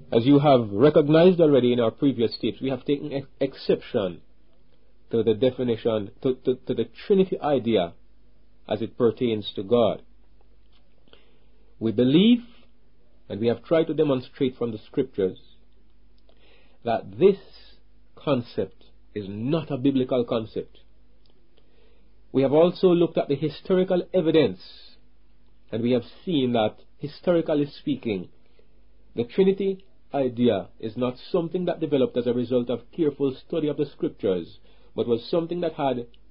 As you have recognized already in our previous tapes, we have taken exception to the definition, to the Trinity idea as it pertains to God. We believe, and we have tried to demonstrate from the scriptures, that this concept is not a biblical concept. We have also looked at the historical evidence, and we have seen that, historically speaking, the Trinity idea is not something that developed as a result of careful study of the scriptures, but was something that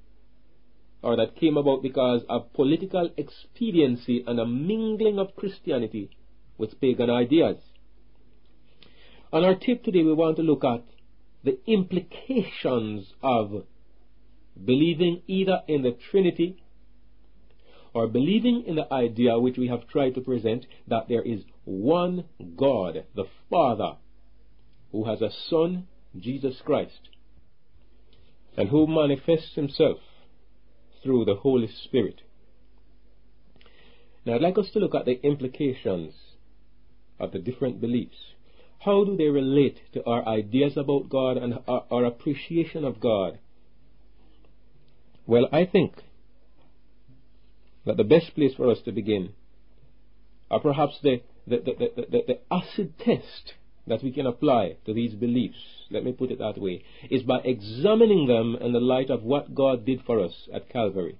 came about because of political expediency and a mingling of Christianity with pagan ideas. On our tip today, we want to look at the implications of believing either in the Trinity or believing in the idea which we have tried to present, that there is one God, the Father, who has a Son, Jesus Christ, and who manifests himself through the Holy Spirit. Now I'd like us to look at the implications of the different beliefs. How do they relate to our ideas about God and our appreciation of God? Well, I think that the best place for us to begin, or perhaps the acid test that we can apply to these beliefs, let me put it that way, is by examining them in the light of what God did for us at Calvary.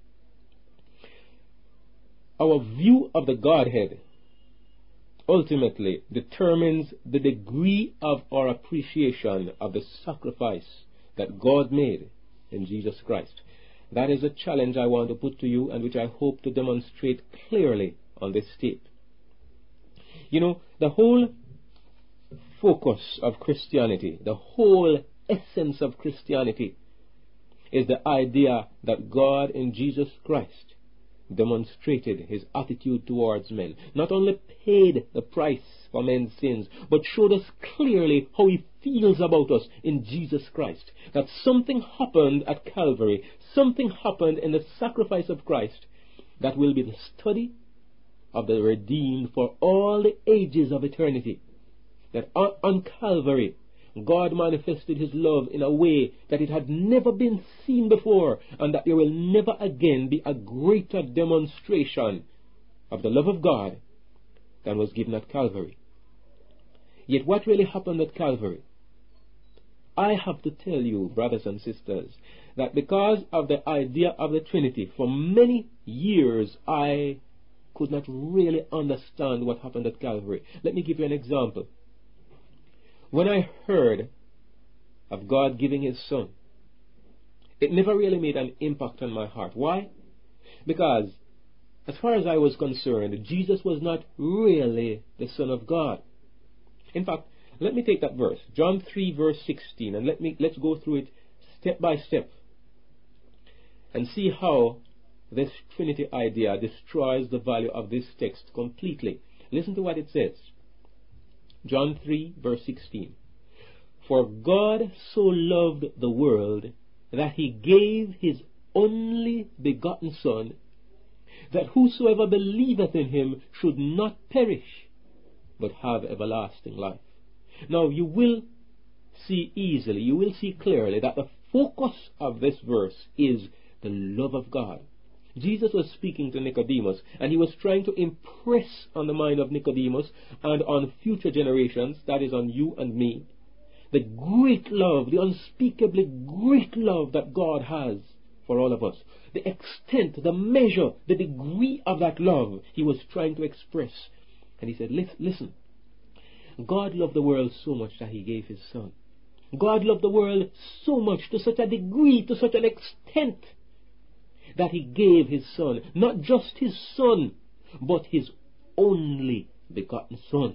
Our view of the Godhead ultimately determines the degree of our appreciation of the sacrifice that God made in Jesus Christ. That is a challenge I want to put to you, and which I hope to demonstrate clearly on this tape. You know, the whole focus of Christianity, the whole essence of Christianity, is the idea that God in Jesus Christ demonstrated his attitude towards men, not only paid the price for men's sins, but showed us clearly how he feels about us in Jesus Christ. That something happened at Calvary, something happened in the sacrifice of Christ, that will be the study of the redeemed for all the ages of eternity. That on Calvary, God manifested his love in a way that it had never been seen before, and that there will never again be a greater demonstration of the love of God than was given at Calvary. Yet what really happened at Calvary? I have to tell you, brothers and sisters, that because of the idea of the Trinity, for many years I could not really understand what happened at Calvary. Let me give you an example. When I heard of God giving his Son, it never really made an impact on my heart. Why? Because, as far as I was concerned, Jesus was not really the Son of God. In fact, let me take that verse, John 3 verse 16, and let's go through it step by step and see how this Trinity idea destroys the value of this text completely. Listen to what it says. John 3 verse 16. For God so loved the world that he gave his only begotten Son, that whosoever believeth in him should not perish, but have everlasting life. Now you will see easily, you will see clearly that the focus of this verse is the love of God. Jesus was speaking to Nicodemus, and he was trying to impress on the mind of Nicodemus and on future generations, that is on you and me, the great love, the unspeakably great love that God has for all of us. The extent, the measure, the degree of that love he was trying to express. And he said, listen, God loved the world so much that he gave his Son. God loved the world so much, to such a degree, to such an extent, that he gave his Son, not just his Son, but his only begotten Son.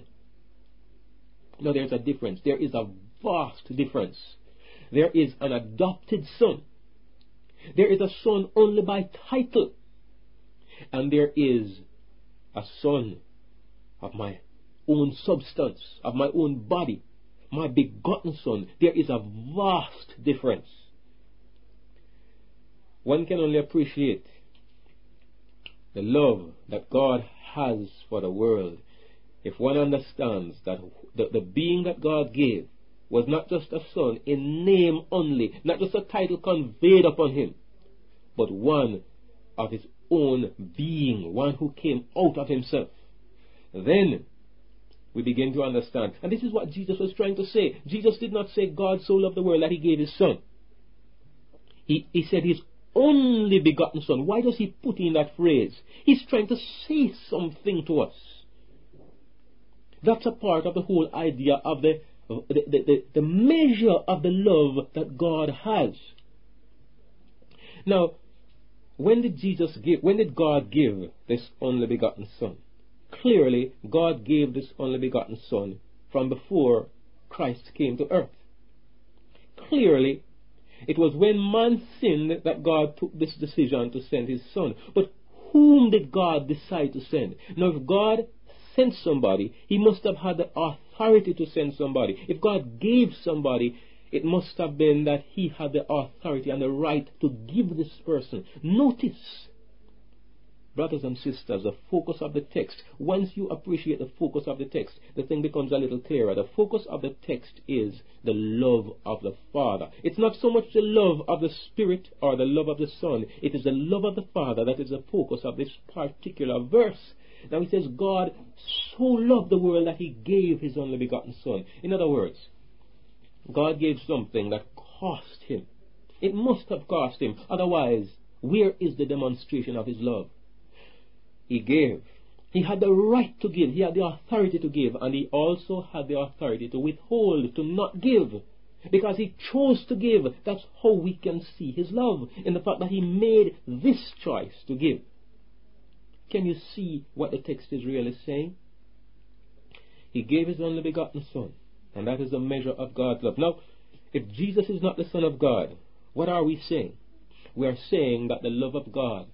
Now there's a difference. There is a vast difference. There is an adopted son. There is a son only by title. And there is a son of my own substance, of my own body, my begotten Son. There is a vast difference. One can only appreciate the love that God has for the world if one understands that the being that God gave was not just a son in name only, not just a title conveyed upon him, but one of his own being, one who came out of himself, then we begin to understand. And this is what Jesus was trying to say. Jesus did not say God so loved the world that he gave his son. He said his only begotten son. Why does he put in that phrase? He's trying to say something to us. That's a part of the whole idea of the measure of the love that God has. Now, when did God give this only begotten son? Clearly, God gave this only begotten son from before Christ came to earth. Clearly, it was when man sinned that God took this decision to send his son. But whom did God decide to send? Now, if God sent somebody, he must have had the authority to send somebody. If God gave somebody, it must have been that he had the authority and the right to give this person. Notice, brothers and sisters, the focus of the text. Once you appreciate the focus of the text, the thing becomes a little clearer. The focus of the text is the love of the Father. It's not so much the love of the Spirit or the love of the Son. It is the love of the Father that is the focus of this particular verse. Now it says, God so loved the world that he gave his only begotten son. In other words, God gave something that cost him. It must have cost him. Otherwise, where is the demonstration of his love? He gave. He had the right to give. He had the authority to give. And he also had the authority to withhold, to not give. Because he chose to give. That's how we can see his love, in the fact that he made this choice to give. Can you see what the text is really saying? He gave his only begotten son. And that is the measure of God's love. Now, if Jesus is not the Son of God, what are we saying? We are saying that the love of God,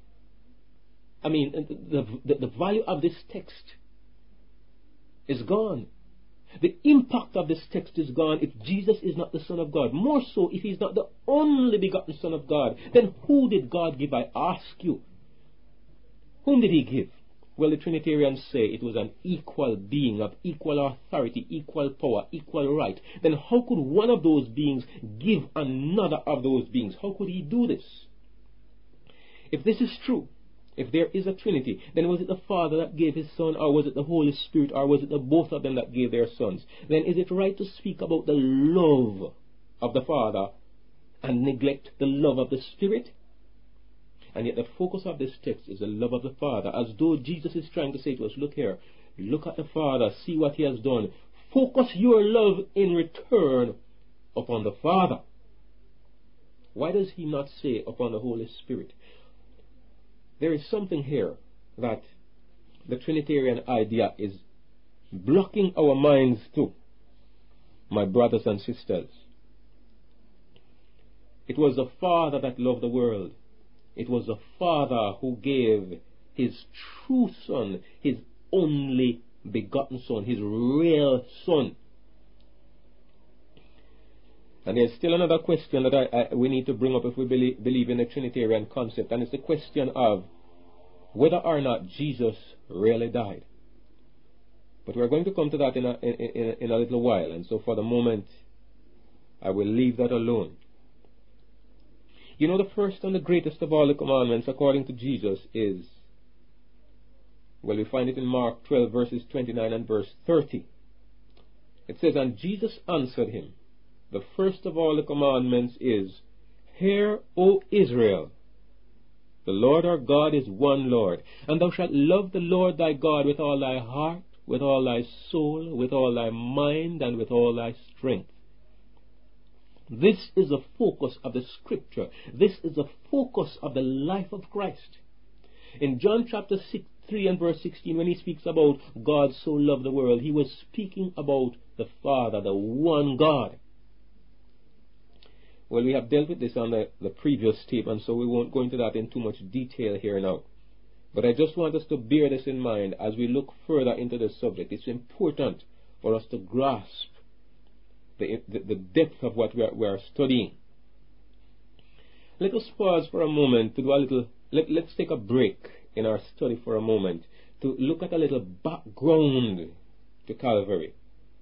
the value of this text is gone. The impact of this text is gone if Jesus is not the Son of God. More so, if he's not the only begotten Son of God, then who did God give, I ask you? Whom did he give? Well, the Trinitarians say it was an equal being of equal authority, equal power, equal right. Then how could one of those beings give another of those beings? How could he do this? If this is true, if there is a Trinity, then was it the Father that gave his Son, or was it the Holy Spirit, or was it the both of them that gave their sons? Then is it right to speak about the love of the Father and neglect the love of the Spirit? And yet the focus of this text is the love of the Father, as though Jesus is trying to say to us, look here, look at the Father, see what he has done. Focus your love in return upon the Father. Why does he not say upon the Holy Spirit? There is something here that the Trinitarian idea is blocking our minds to, my brothers and sisters. It was the Father that loved the world. It was the Father who gave his true Son, his only begotten Son, his real Son. And there's still another question that we need to bring up if we believe in the Trinitarian concept, and it's the question of whether or not Jesus really died. But we're going to come to that in a little while, and so for the moment I will leave that alone. You know, the first and the greatest of all the commandments, according to Jesus, is, well, we find it in Mark 12, verses 29 and verse 30. It says, and Jesus answered him, the first of all the commandments is, hear, O Israel, the Lord our God is one Lord, and thou shalt love the Lord thy God with all thy heart, with all thy soul, with all thy mind, and with all thy strength. This is the focus of the Scripture. This is the focus of the life of Christ. In John chapter 3 and verse 16, when he speaks about God so loved the world, he was speaking about the Father, the one God. Well, we have dealt with this on the previous tape, and so we won't go into that in too much detail here now. But I just want us to bear this in mind as we look further into this subject. It's important for us to grasp the depth of what we are studying. Let us pause for a moment to do a little, let's take a break in our study for a moment to look at a little background to Calvary.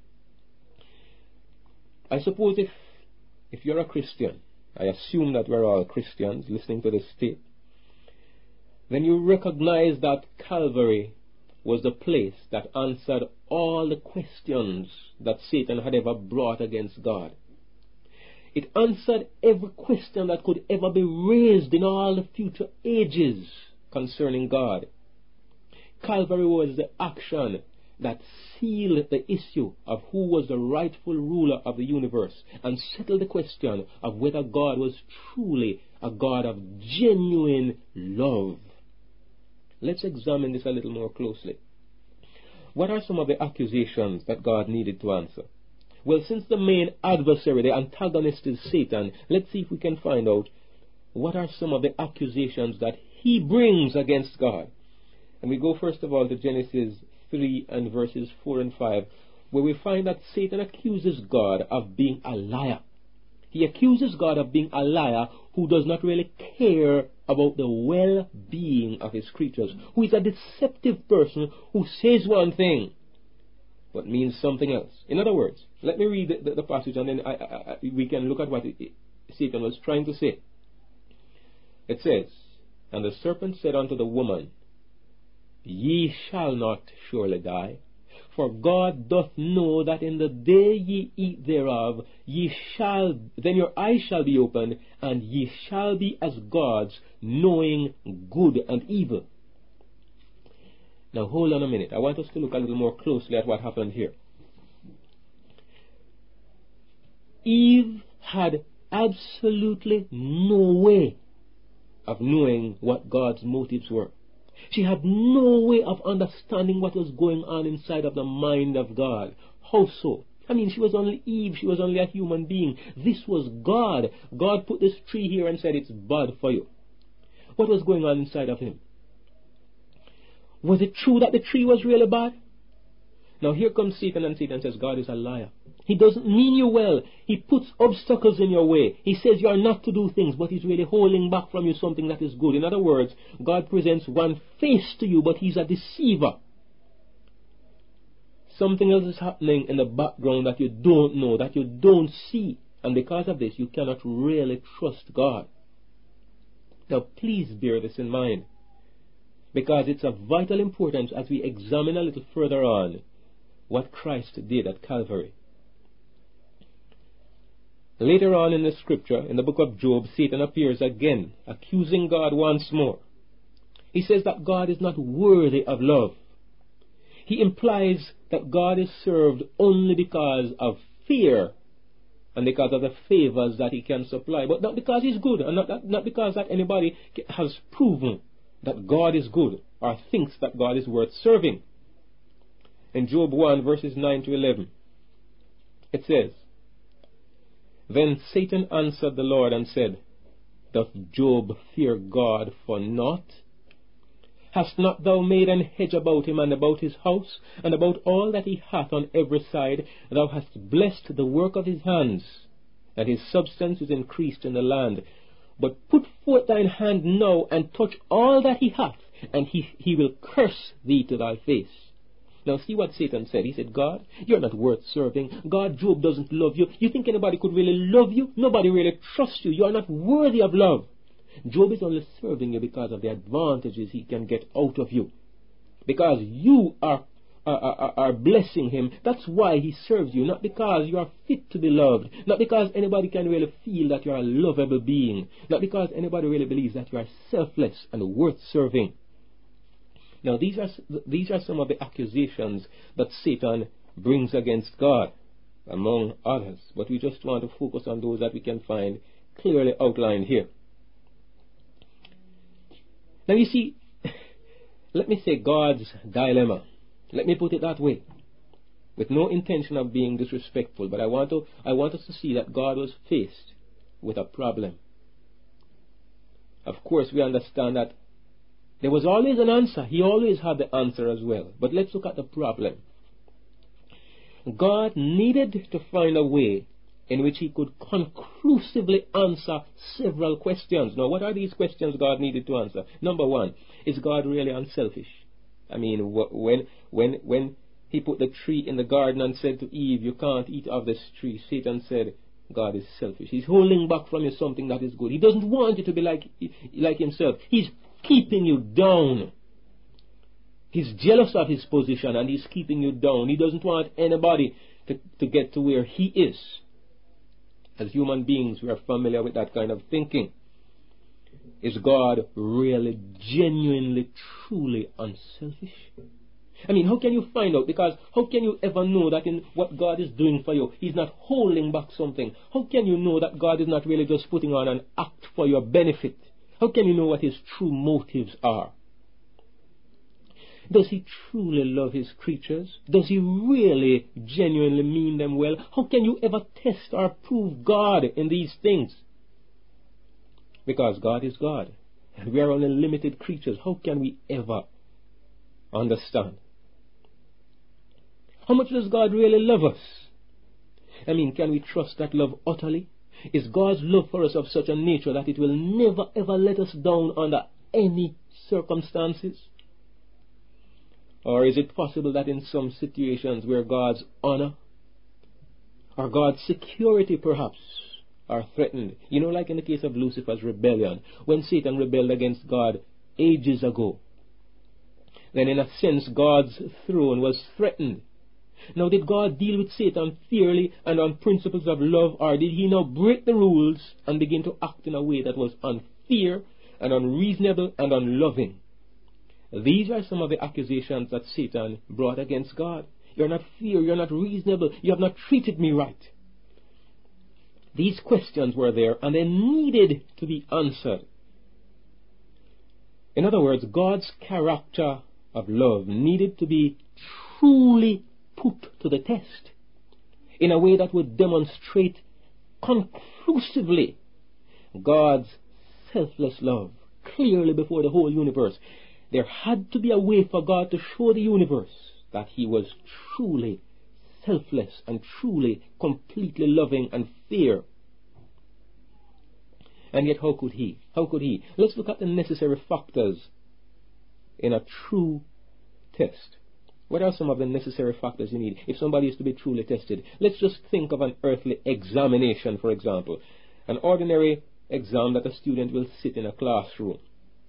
I suppose if you're a Christian, I assume that we're all Christians listening to this tape, then you recognize that Calvary was the place that answered all the questions that Satan had ever brought against God. It answered every question that could ever be raised in all the future ages concerning God. Calvary was the action that sealed the issue of who was the rightful ruler of the universe and settled the question of whether God was truly a God of genuine love. Let's examine this a little more closely. What are some of the accusations that God needed to answer? Well, since the main adversary, the antagonist, is Satan, let's see if we can find out what are some of the accusations that he brings against God. And we go first of all to Genesis 3 and verses 4 and 5, where we find that Satan accuses God of being a liar. He accuses God of being a liar who does not really care about the well-being of his creatures, who is a deceptive person who says one thing but means something else. In other words, let me read the passage and then we can look at what Satan was trying to say. It says, "And the serpent said unto the woman, Ye shall not surely die. For God doth know that in the day ye eat thereof, then your eyes shall be opened, and ye shall be as gods, knowing good and evil." Now hold on a minute. I want us to look a little more closely at what happened here. Eve had absolutely no way of knowing what God's motives were. She had no way of understanding what was going on inside of the mind of God. How so? I mean, she was only Eve. She was only a human being. This was God. God put this tree here and said it's bad for you. What was going on inside of him? Was it true that the tree was really bad? Now here comes Satan, and Satan says God is a liar. He doesn't mean you well. He puts obstacles in your way. He says you are not to do things, but he's really holding back from you something that is good. In other words, God presents one face to you, but he's a deceiver. Something else is happening in the background that you don't know, that you don't see. And because of this, you cannot really trust God. Now please bear this in mind, because it's of vital importance as we examine a little further on what Christ did at Calvary. Later on in the scripture, in the book of Job, Satan appears again, accusing God once more. He says that God is not worthy of love. He implies that God is served only because of fear and because of the favors that he can supply, but not because he's good, and not because that anybody has proven that God is good or thinks that God is worth serving. In Job 1 verses 9 to 11, it says, "Then Satan answered the Lord and said, Doth Job fear God for naught? Hast not thou made an hedge about him and about his house, and about all that he hath on every side? Thou hast blessed the work of his hands, and his substance is increased in the land. But put forth thine hand now, and touch all that he hath, and he will curse thee to thy face." Now see what Satan said. He said, God, you're not worth serving. God, Job doesn't love you. You think anybody could really love you? Nobody really trusts you. You are not worthy of love. Job is only serving you because of the advantages he can get out of you. Because you are blessing him. That's why he serves you. Not because you are fit to be loved. Not because anybody can really feel that you are a lovable being. Not because anybody really believes that you are selfless and worth serving. Now these are some of the accusations that Satan brings against God, among others. But we just want to focus on those that we can find clearly outlined here. Now you see, let me say God's dilemma. Let me put it that way, with no intention of being disrespectful, but I want us to see that God was faced with a problem. Of course, we understand that there was always an answer. He always had the answer as well. But let's look at the problem. God needed to find a way in which he could conclusively answer several questions. Now, what are these questions God needed to answer? Number one, is God really unselfish? I mean, when he put the tree in the garden and said to Eve, you can't eat of this tree. Satan said, God is selfish. He's holding back from you something that is good. He doesn't want you to be like himself. He's keeping you down. He's jealous of his position and he's keeping you down. He doesn't want anybody to get to where he is. As human beings, we are familiar with that kind of thinking. Is God really, genuinely, truly unselfish? I mean, how can you find out? Because how can you ever know that in what God is doing for you, He's not holding back something? How can you know that God is not really just putting on an act for your benefit? How can you know what His true motives are? Does He truly love His creatures? Does He really, genuinely mean them well? How can you ever test or prove God in these things? Because God is God, and we are only limited creatures. How can we ever understand? How much does God really love us? I mean, can we trust that love utterly? Is God's love for us of such a nature that it will never ever let us down under any circumstances? Or is it possible that in some situations where God's honor or God's security perhaps are threatened, you know, like in the case of Lucifer's rebellion, when Satan rebelled against God ages ago, then in a sense God's throne was threatened. Now, did God deal with Satan fairly and on principles of love, or did He now break the rules and begin to act in a way that was unfair and unreasonable and unloving? These are some of the accusations that Satan brought against God. You're not fair, you're not reasonable, you have not treated me right. These questions were there and they needed to be answered. In other words, God's character of love needed to be truly put to the test in a way that would demonstrate conclusively God's selfless love clearly before the whole universe. There had to be a way for God to show the universe that He was truly selfless and truly, completely loving and fair. And yet how could He? How could He? Let's look at the necessary factors in a true test. What are some of the necessary factors you need if somebody is to be truly tested? Let's just think of an earthly examination, for example. An ordinary exam that a student will sit in a classroom.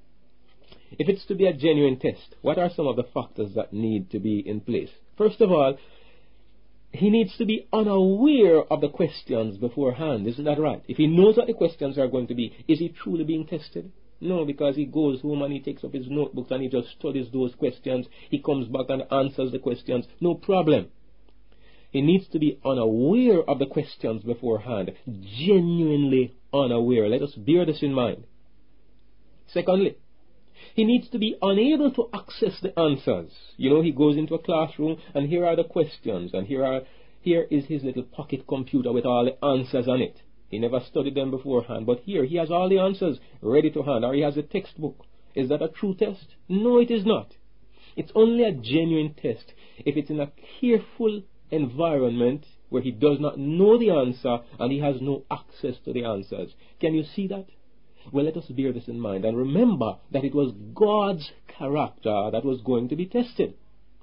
If it's to be a genuine test, what are some of the factors that need to be in place? First of all, he needs to be unaware of the questions beforehand. Isn't that right? If he knows what the questions are going to be, is he truly being tested? No, because he goes home and he takes up his notebooks and he just studies those questions. He comes back and answers the questions. No problem. He needs to be unaware of the questions beforehand. Genuinely unaware. Let us bear this in mind. Secondly, he needs to be unable to access the answers. You know, he goes into a classroom and here are the questions and here is his little pocket computer with all the answers on it. He never studied them beforehand, but here he has all the answers ready to hand, or he has a textbook. Is that a true test? No, it is not. It's only a genuine test if it's in a careful environment where he does not know the answer and he has no access to the answers. Can you see that? Well, let us bear this in mind and remember that it was God's character that was going to be tested.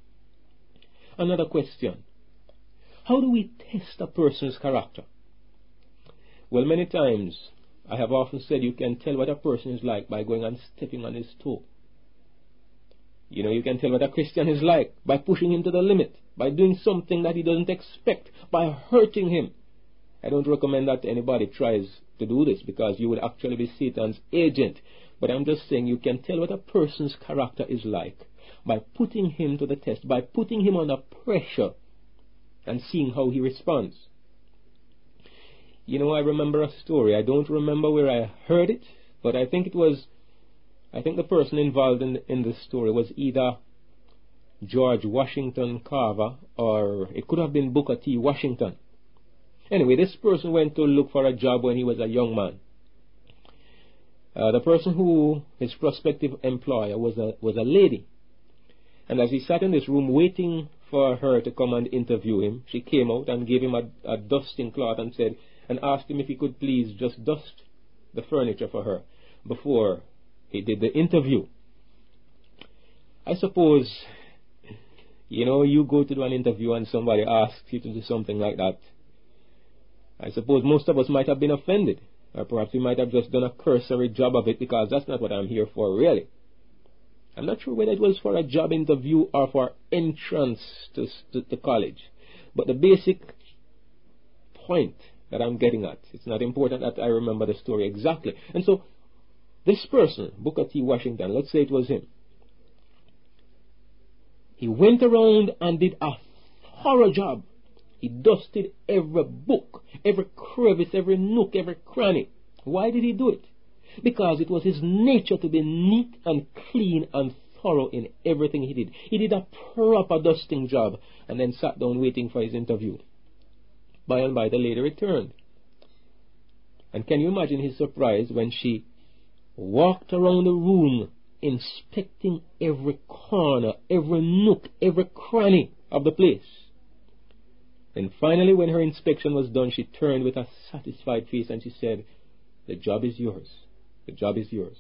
Another question. How do we test a person's character? Well, many times I have often said you can tell what a person is like by going and stepping on his toe. You know, you can tell what a Christian is like by pushing him to the limit, by doing something that he doesn't expect, by hurting him. I don't recommend that anybody tries to do this because you would actually be Satan's agent. But I'm just saying you can tell what a person's character is like by putting him to the test, by putting him under pressure and seeing how he responds. You know, I remember a story. I don't remember where I heard it, but I think the person involved in this story was either George Washington Carver or it could have been Booker T. Washington. Anyway, this person went to look for a job when he was a young man. The person who, his prospective employer, was a lady. And as he sat in this room waiting for her to come and interview him, she came out and gave him a dusting cloth and asked him if he could please just dust the furniture for her before he did the interview. I suppose You know, you go to do an interview and somebody asks you to do something like that. I suppose most of us might have been offended, or perhaps we might have just done a cursory job of it, because that's not what I'm here for, really. I'm not sure whether it was for a job interview or for entrance to college, but the basic point that I'm getting at, it's not important that I remember the story exactly. And so, this person, Booker T. Washington, let's say it was him, he went around and did a thorough job. He dusted every book, every crevice, every nook, every cranny. Why did he do it? Because it was his nature to be neat and clean and thorough in everything he did. He did a proper dusting job and then sat down waiting for his interview. By and by the lady returned. And can you imagine his surprise when she walked around the room inspecting every corner, every nook, every cranny of the place. And finally, when her inspection was done, she turned with a satisfied face and she said, "The job is yours. The job is yours."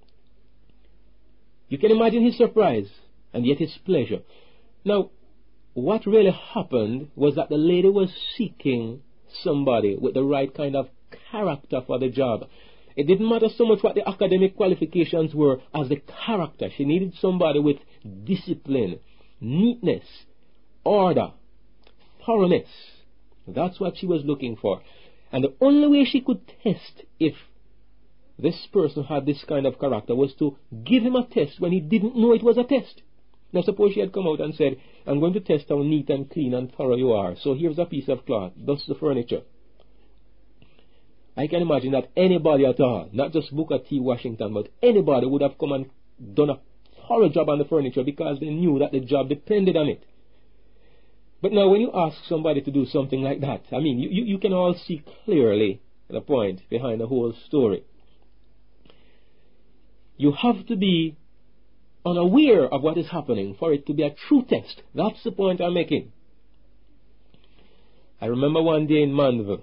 You can imagine his surprise and yet his pleasure. Now, what really happened was that the lady was seeking somebody with the right kind of character for the job. It didn't matter so much what the academic qualifications were as the character. She needed somebody with discipline, neatness, order, thoroughness. That's what she was looking for. And the only way she could test if this person had this kind of character was to give him a test when he didn't know it was a test. Now suppose she had come out and said, "I'm going to test how neat and clean and thorough you are. So here's a piece of cloth, dust the furniture." I can imagine that anybody at all, not just Booker T. Washington, but anybody would have come and done a thorough job on the furniture because they knew that the job depended on it. But now when you ask somebody to do something like that, I mean, you can all see clearly the point behind the whole story. You have to be unaware of what is happening for it to be a true test. That's the point I'm making. I remember one day in Manville,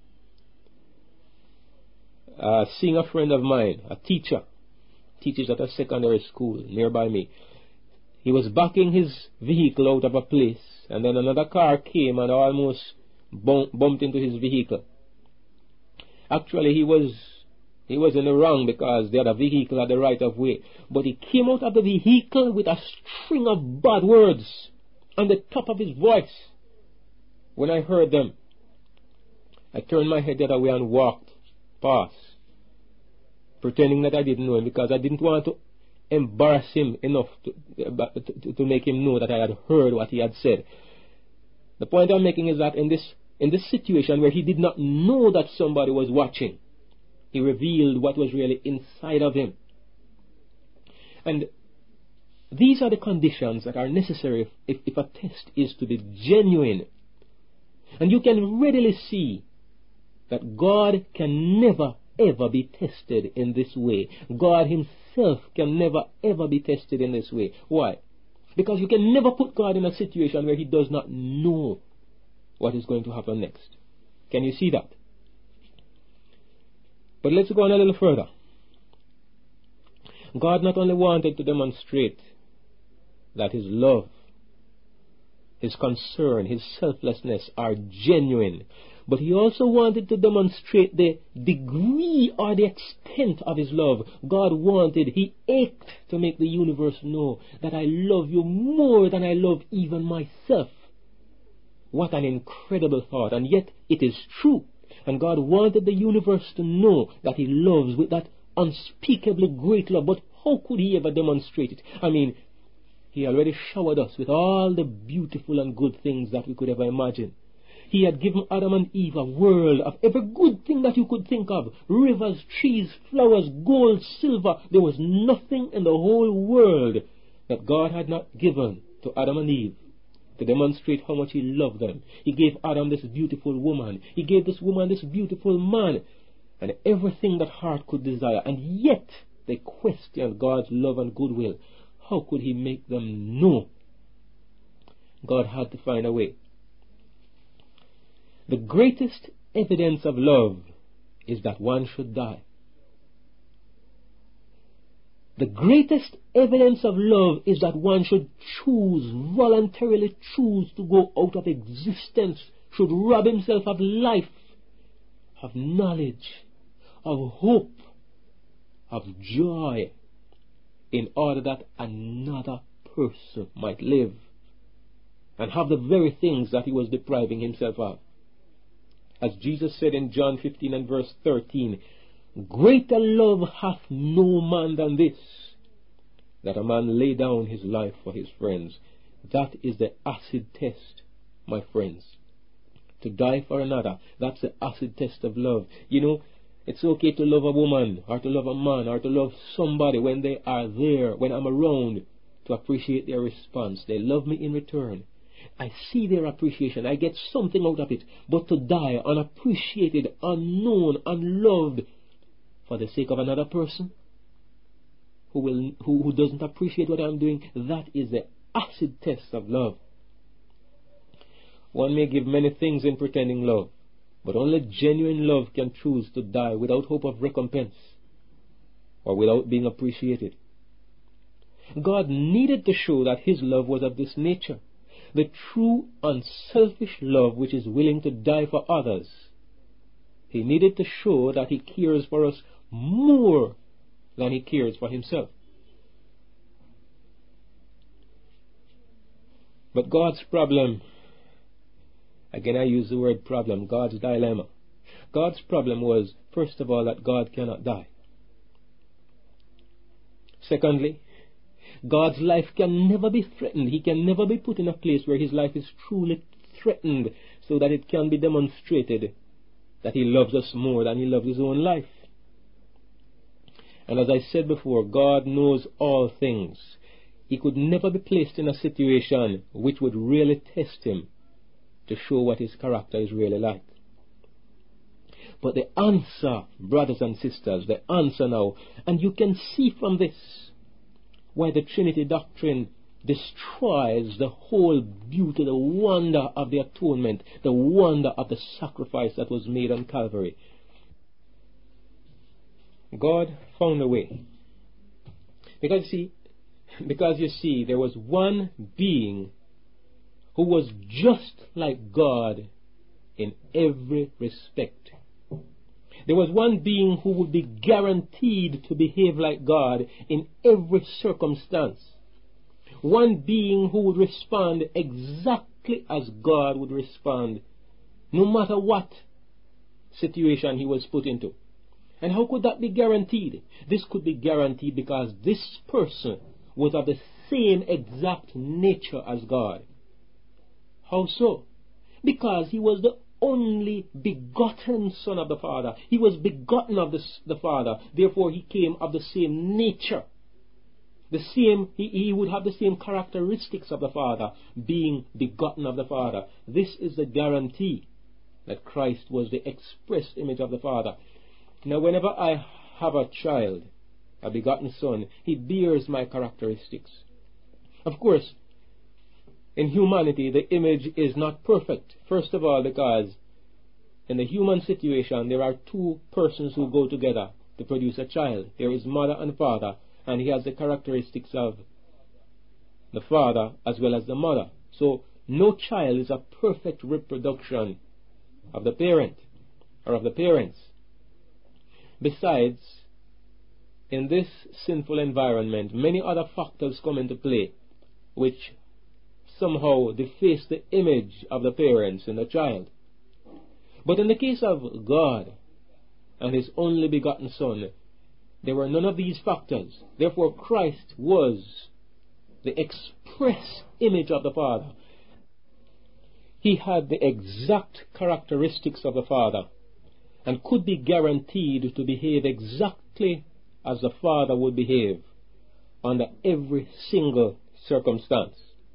seeing a friend of mine, a teacher, teaches at a secondary school nearby me. He was backing his vehicle out of a place, and then another car came and almost bumped into his vehicle. Actually, he was in the wrong because the other vehicle had the right of way. But he came out of the vehicle with a string of bad words on the top of his voice. When I heard them, I turned my head the other way and walked past, pretending that I didn't know him because I didn't want to embarrass him enough to make him know that I had heard what he had said. The point I'm making is that in this situation where he did not know that somebody was watching, he revealed what was really inside of him. And these are the conditions that are necessary if a test is to be genuine. And you can readily see that God can never ever be tested in this way. God himself can never ever be tested in this way. Why? Because you can never put God in a situation where he does not know what is going to happen next. Can you see that? But let's go on a little further. God not only wanted to demonstrate that his love, his concern, his selflessness are genuine, but he also wanted to demonstrate the degree or the extent of his love. God wanted, he ached to make the universe know that I love you more than I love even myself. What an incredible thought, and yet it is true. And God wanted the universe to know that he loves with that unspeakably great love. But how could he ever demonstrate it? I mean, he already showered us with all the beautiful and good things that we could ever imagine. He had given Adam and Eve a world of every good thing that you could think of. Rivers, trees, flowers, gold, silver. There was nothing in the whole world that God had not given to Adam and Eve to demonstrate how much he loved them. He gave Adam this beautiful woman. He gave this woman this beautiful man. And everything that heart could desire. And yet they questioned God's love and goodwill. How could he make them know? God had to find a way. The greatest evidence of love is that one should die. The greatest evidence of love is that one should voluntarily choose to go out of existence, should rob himself of life, of knowledge, of hope, of joy, in order that another person might live and have the very things that he was depriving himself of. As Jesus said in John 15 and verse 13, greater love hath no man than this, that a man lay down his life for his friends. That is the acid test, my friends. To die for another, that's the acid test of love. You know, it's okay to love a woman, or to love a man, or to love somebody when they are there, when I'm around, to appreciate their response. They love me in return. I see their appreciation. I get something out of it. But to die unappreciated, unknown, unloved, for the sake of another person who doesn't appreciate what I'm doing, that is the acid test of love. One may give many things in pretending love, but only genuine love can choose to die without hope of recompense or without being appreciated. God needed to show that his love was of this nature, the true unselfish love which is willing to die for others. He needed to show that he cares for us more than he cares for himself. But God's problem, again I use the word problem, God's dilemma. God's problem was, first of all, that God cannot die. Secondly, God's life can never be threatened. He can never be put in a place where his life is truly threatened, so that it can be demonstrated that he loves us more than he loves his own life. And as I said before, God knows all things. He could never be placed in a situation which would really test him to show what his character is really like. But the answer, brothers and sisters, the answer now, and you can see from this why the Trinity doctrine destroys the whole beauty, the wonder of the atonement, the wonder of the sacrifice that was made on Calvary. God found a way. Because you see, there was one being who was just like God in every respect. There was one being who would be guaranteed to behave like God in every circumstance. One being who would respond exactly as God would respond, no matter what situation he was put into. And how could that be guaranteed? This could be guaranteed because this person was of the same exact nature as God. How so? Because he was the only begotten Son of the Father. He was begotten of the Father. Therefore he came of the same nature. He would have the same characteristics of the Father, being begotten of the Father. This is the guarantee that Christ was the express image of the Father. Now whenever I have a child, a begotten son, he bears my characteristics. Of course, in humanity the image is not perfect. First of all, because in the human situation there are two persons who go together to produce a child. There is mother and father, and he has the characteristics of the father as well as the mother. So no child is a perfect reproduction of the parent or of the parents. Besides, in this sinful environment, many other factors come into play which somehow deface the image of the parents in the child. But in the case of God and his only begotten Son, there were none of these factors. Therefore Christ was the express image of the Father. He had the exact characteristics of the Father and could be guaranteed to behave exactly as the Father would behave under every single circumstance.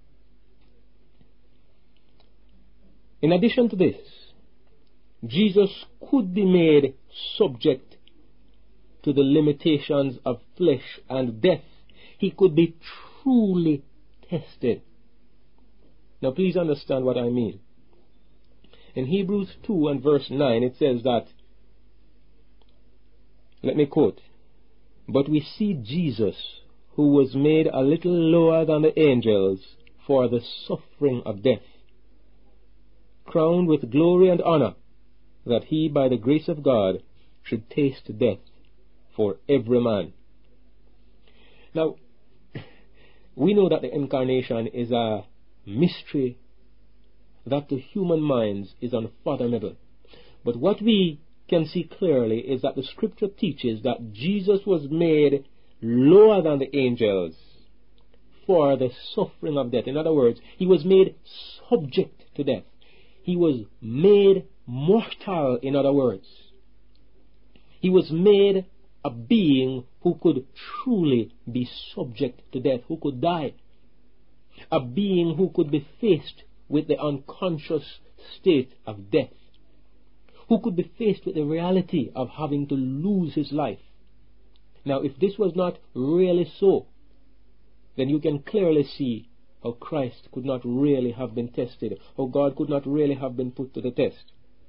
In addition to this, Jesus could be made subject to the limitations of flesh and death. He could be truly tested. Now please understand what I mean. In Hebrews 2 and verse 9 it says that, let me quote, But we see Jesus, who was made a little lower than the angels for the suffering of death, crowned with glory and honor, that he, by the grace of God, should taste death for every man. Now, we know that the incarnation is a mystery that to human minds is unfathomable. But what we can see clearly is that the scripture teaches that Jesus was made lower than the angels for the suffering of death. In other words, he was made subject to death. He was made mortal, in other words. He was made a being who could truly be subject to death, who could die. A being who could be faced with the unconscious state of death, who could be faced with the reality of having to lose his life. Now, if this was not really so, then you can clearly see how Christ could not really have been tested, how God could not really have been put to the test.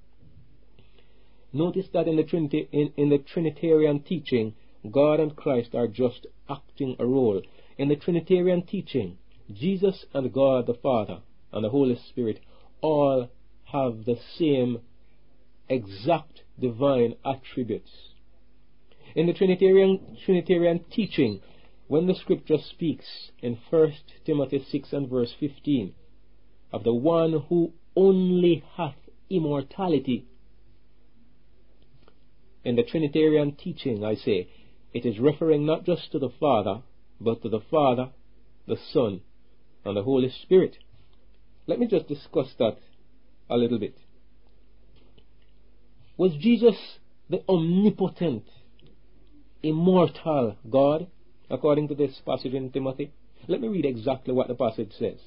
Notice that in the Trinitarian teaching, God and Christ are just acting a role. In the Trinitarian teaching, Jesus and God the Father and the Holy Spirit all have the same exact divine attributes. In the Trinitarian teaching, when the scripture speaks in 1 Timothy 6 and verse 15 of the one who only hath immortality, in the Trinitarian teaching, I say, it is referring not just to the Father, but to the Father, the Son, and the Holy Spirit. Let me just discuss that a little bit. Was Jesus the omnipotent, immortal God, according to this passage in Timothy? Let me read exactly what the passage says.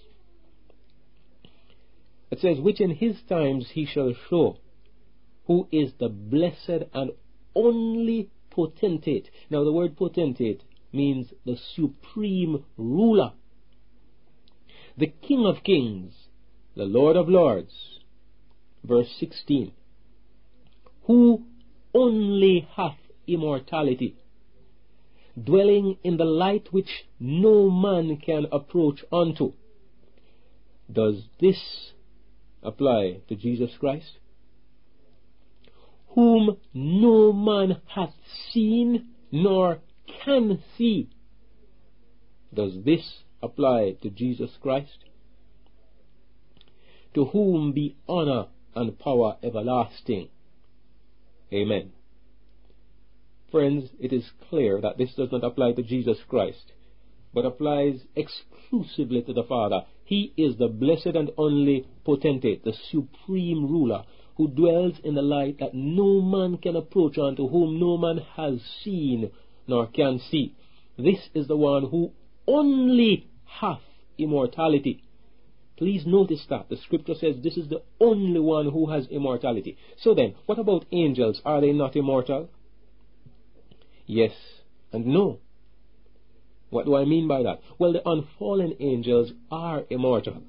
It says, which in his times he shall show, who is the blessed and only potentate. Now the word potentate means the supreme ruler, the King of kings, the Lord of lords. Verse 16, who only hath immortality, dwelling in the light which no man can approach unto. Does this apply to Jesus Christ, whom no man hath seen nor can see? Does this apply to Jesus Christ, to whom be honor and power everlasting? Amen. Friends, it is clear that this does not apply to Jesus Christ, but applies exclusively to the Father. He is the blessed and only potentate, the supreme ruler, who dwells in the light that no man can approach, unto whom no man has seen nor can see. This is the one who only hath immortality. Please notice that the scripture says this is the only one who has immortality. So then, what about angels? Are they not immortal? Yes and no. What do I mean by that? Well, the unfallen angels are immortal.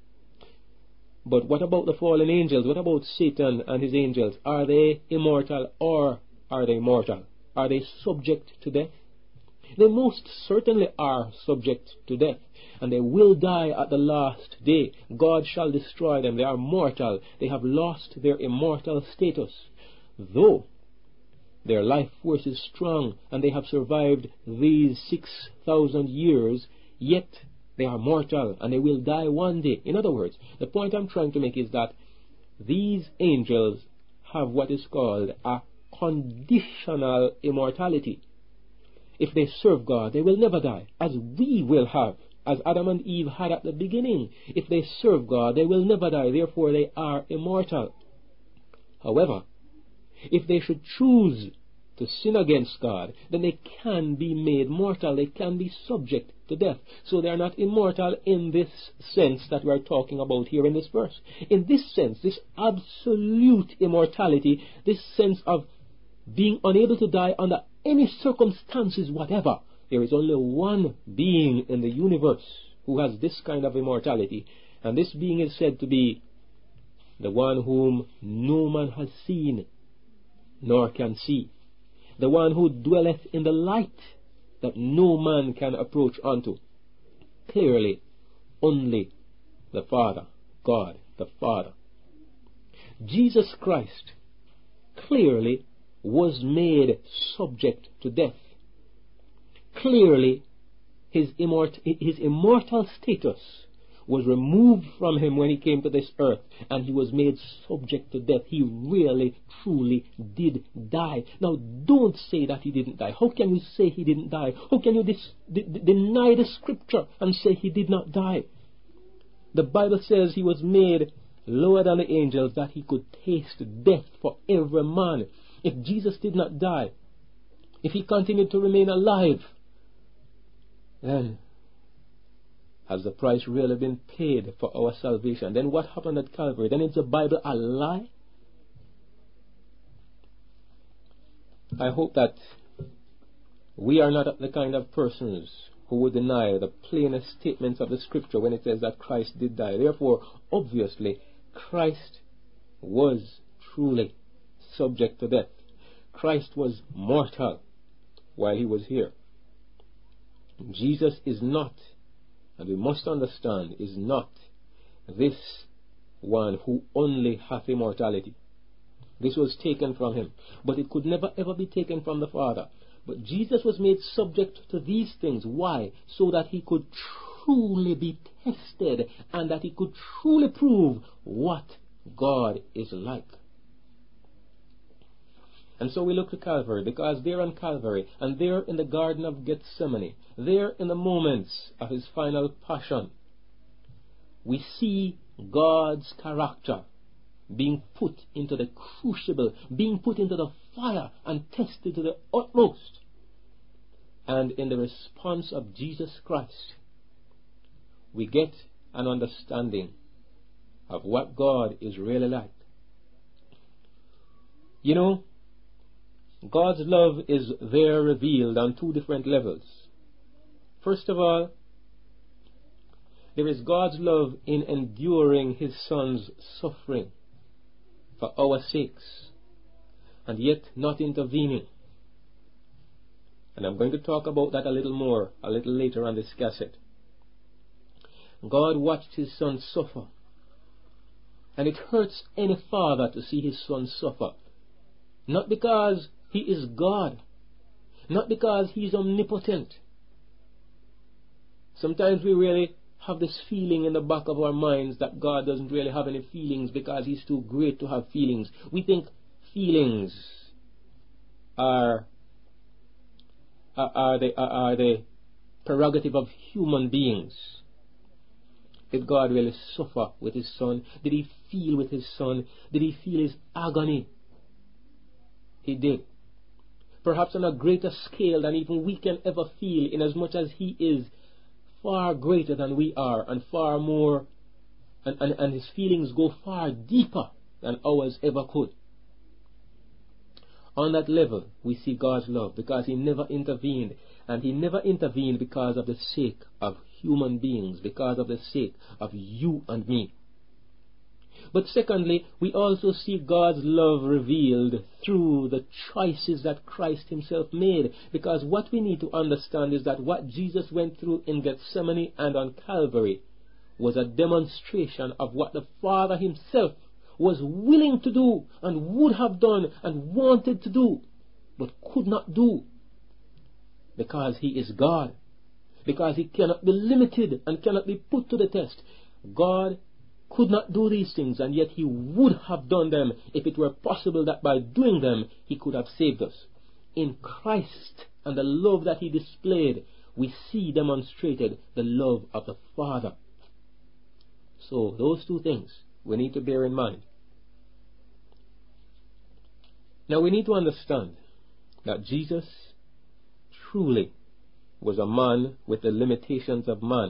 But what about the fallen angels? What about Satan and his angels? Are they immortal or are they mortal? Are they subject to death? They most certainly are subject to death, and they will die at the last day. God shall destroy them. They are mortal. They have lost their immortal status. Though their life force is strong and they have survived these 6,000 years, yet they are mortal and they will die one day. In other words, the point I'm trying to make is that these angels have what is called a conditional immortality. If they serve God, they will never die, as we will have, as Adam and Eve had at the beginning. If they serve God, they will never die, therefore they are immortal. However, if they should choose to sin against God, then they can be made mortal, they can be subject to death. So they are not immortal in this sense that we are talking about here in this verse. In this sense, this absolute immortality, this sense of being unable to die under any circumstances whatever, there is only one being in the universe who has this kind of immortality, and this being is said to be the one whom no man has seen nor can see, the one who dwelleth in the light that no man can approach unto. Clearly, only the Father, God the Father. Jesus Christ clearly was made subject to death. Clearly, his immortal status was removed from him when he came to this earth, and he was made subject to death. He really, truly did die. Now, don't say that he didn't die. How can you say he didn't die? How can you deny the scripture and say he did not die? The Bible says he was made lower than the angels, that he could taste death for every man. If Jesus did not die, if he continued to remain alive, then has the price really been paid for our salvation? Then what happened at Calvary? Then is the Bible a lie? I hope that we are not the kind of persons who would deny the plainest statements of the scripture when it says that Christ did die. Therefore, obviously, Christ was truly subject to death. Christ was mortal while he was here. Jesus is not, and we must understand, is not this one who only hath immortality. This was taken from him, but it could never ever be taken from the Father. But Jesus was made subject to these things. Why? So that he could truly be tested, and that he could truly prove what God is like. And so we look to Calvary, because there on Calvary, and there in the Garden of Gethsemane, there in the moments of his final passion, we see God's character being put into the crucible, being put into the fire and tested to the utmost. And in the response of Jesus Christ, we get an understanding of what God is really like. You know, God's love is there revealed on two different levels. First of all, there is God's love in enduring his Son's suffering for our sakes, and yet not intervening. And I'm going to talk about that a little more, a little later on this cassette. God watched his Son suffer, and it hurts any father to see his son suffer. Not because he is God, not because he is omnipotent. Sometimes we really have this feeling in the back of our minds that God doesn't really have any feelings because he's too great to have feelings. We think feelings are the prerogative of human beings. Did God really suffer with his Son? Did he feel with his Son? Did he feel his agony? He did. Perhaps on a greater scale than even we can ever feel, inasmuch as he is far greater than we are, and far more, and his feelings go far deeper than ours ever could. On that level, we see God's love, because he never intervened, and he never intervened because of the sake of human beings, because of the sake of you and me. But secondly, we also see God's love revealed through the choices that Christ himself made. Because what we need to understand is that what Jesus went through in Gethsemane and on Calvary was a demonstration of what the Father himself was willing to do and would have done and wanted to do, but could not do. Because he is God. Because he cannot be limited and cannot be put to the test. God could not do these things, and yet he would have done them if it were possible that by doing them he could have saved us. In Christ and the love that he displayed, we see demonstrated the love of the Father. So those two things we need to bear in mind. Now we need to understand that Jesus truly was a man with the limitations of man.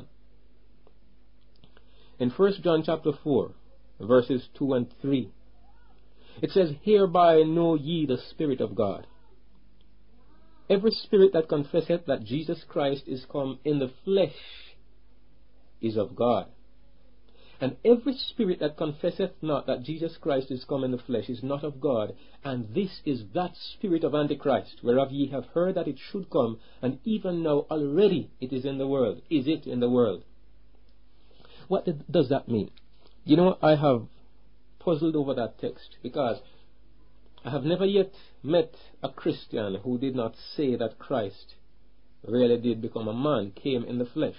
In 1 John chapter 4, verses 2 and 3, it says, "Hereby know ye the Spirit of God. Every spirit that confesseth that Jesus Christ is come in the flesh is of God. And every spirit that confesseth not that Jesus Christ is come in the flesh is not of God, and this is that spirit of Antichrist, whereof ye have heard that it should come, and even now already it is in the world. Is it in the world? What does that mean? You know, I have puzzled over that text, because I have never yet met a Christian who did not say that Christ really did become a man, came in the flesh.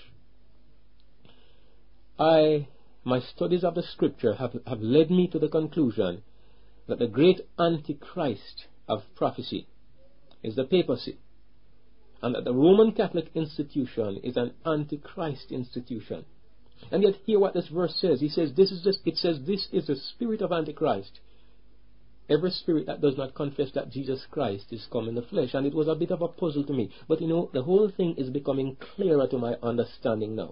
My studies of the scripture have led me to the conclusion that the great antichrist of prophecy is the papacy, and that the Roman Catholic institution is an antichrist institution. And yet hear what this verse says. It says this is the spirit of Antichrist. Every spirit that does not confess that Jesus Christ is come in the flesh. And it was a bit of a puzzle to me. But you know, the whole thing is becoming clearer to my understanding now.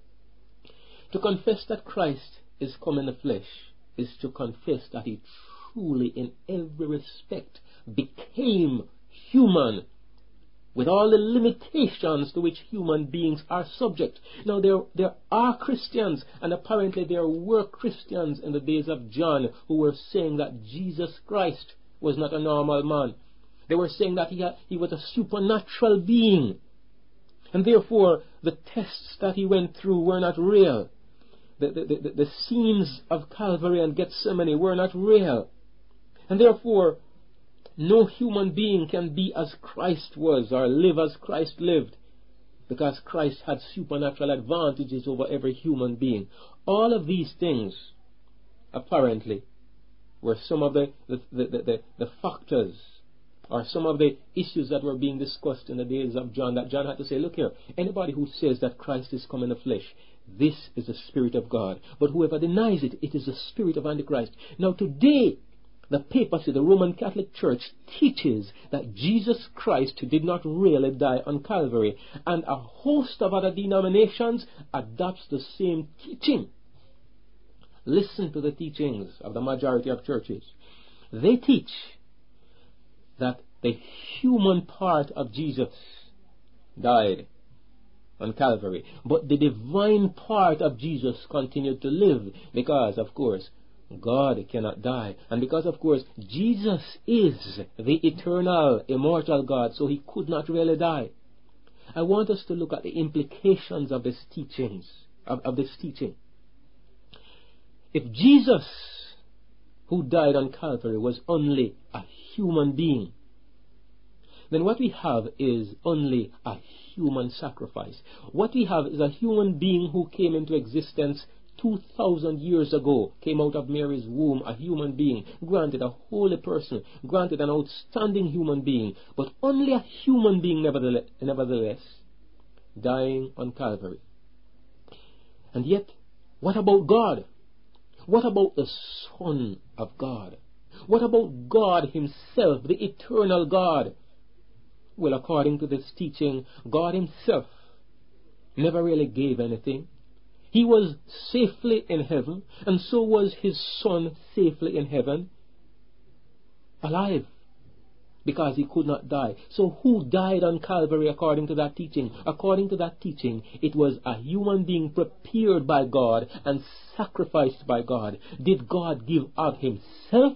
To confess that Christ is come in the flesh is to confess that he truly, in every respect, became human, with all the limitations to which human beings are subject. Now, there are Christians, and apparently there were Christians in the days of John, who were saying that Jesus Christ was not a normal man. They were saying that he was a supernatural being, and therefore the tests that he went through were not real. The scenes of Calvary and Gethsemane were not real, and therefore no human being can be as Christ was or live as Christ lived, because Christ had supernatural advantages over every human being. All of these things, apparently, were some of the factors, or some of the issues that were being discussed in the days of John, that John had to say, look here, anybody who says that Christ is come in the flesh, this is the Spirit of God. But whoever denies it, it is the spirit of Antichrist. Now today, the papacy, the Roman Catholic Church, teaches that Jesus Christ did not really die on Calvary, and a host of other denominations adopts the same teaching. Listen to the teachings of the majority of churches. They teach that the human part of Jesus died on Calvary, but the divine part of Jesus continued to live, because, of course, God cannot die, and because, of course, Jesus is the eternal, immortal God, so he could not really die. I want us to look at the implications of this teaching. If Jesus, who died on Calvary, was only a human being, then what we have is only a human sacrifice. What we have is a human being who came into existence 2,000 years ago, came out of Mary's womb, a human being, granted a holy person, granted an outstanding human being, but only a human being nevertheless, dying on Calvary. And yet, what about God? What about the Son of God? What about God himself, the eternal God? Well, according to this teaching, God himself never really gave anything. He was safely in heaven, and so was his Son safely in heaven, alive, because he could not die. So who died on Calvary according to that teaching? According to that teaching, it was a human being prepared by God and sacrificed by God. Did God give of himself?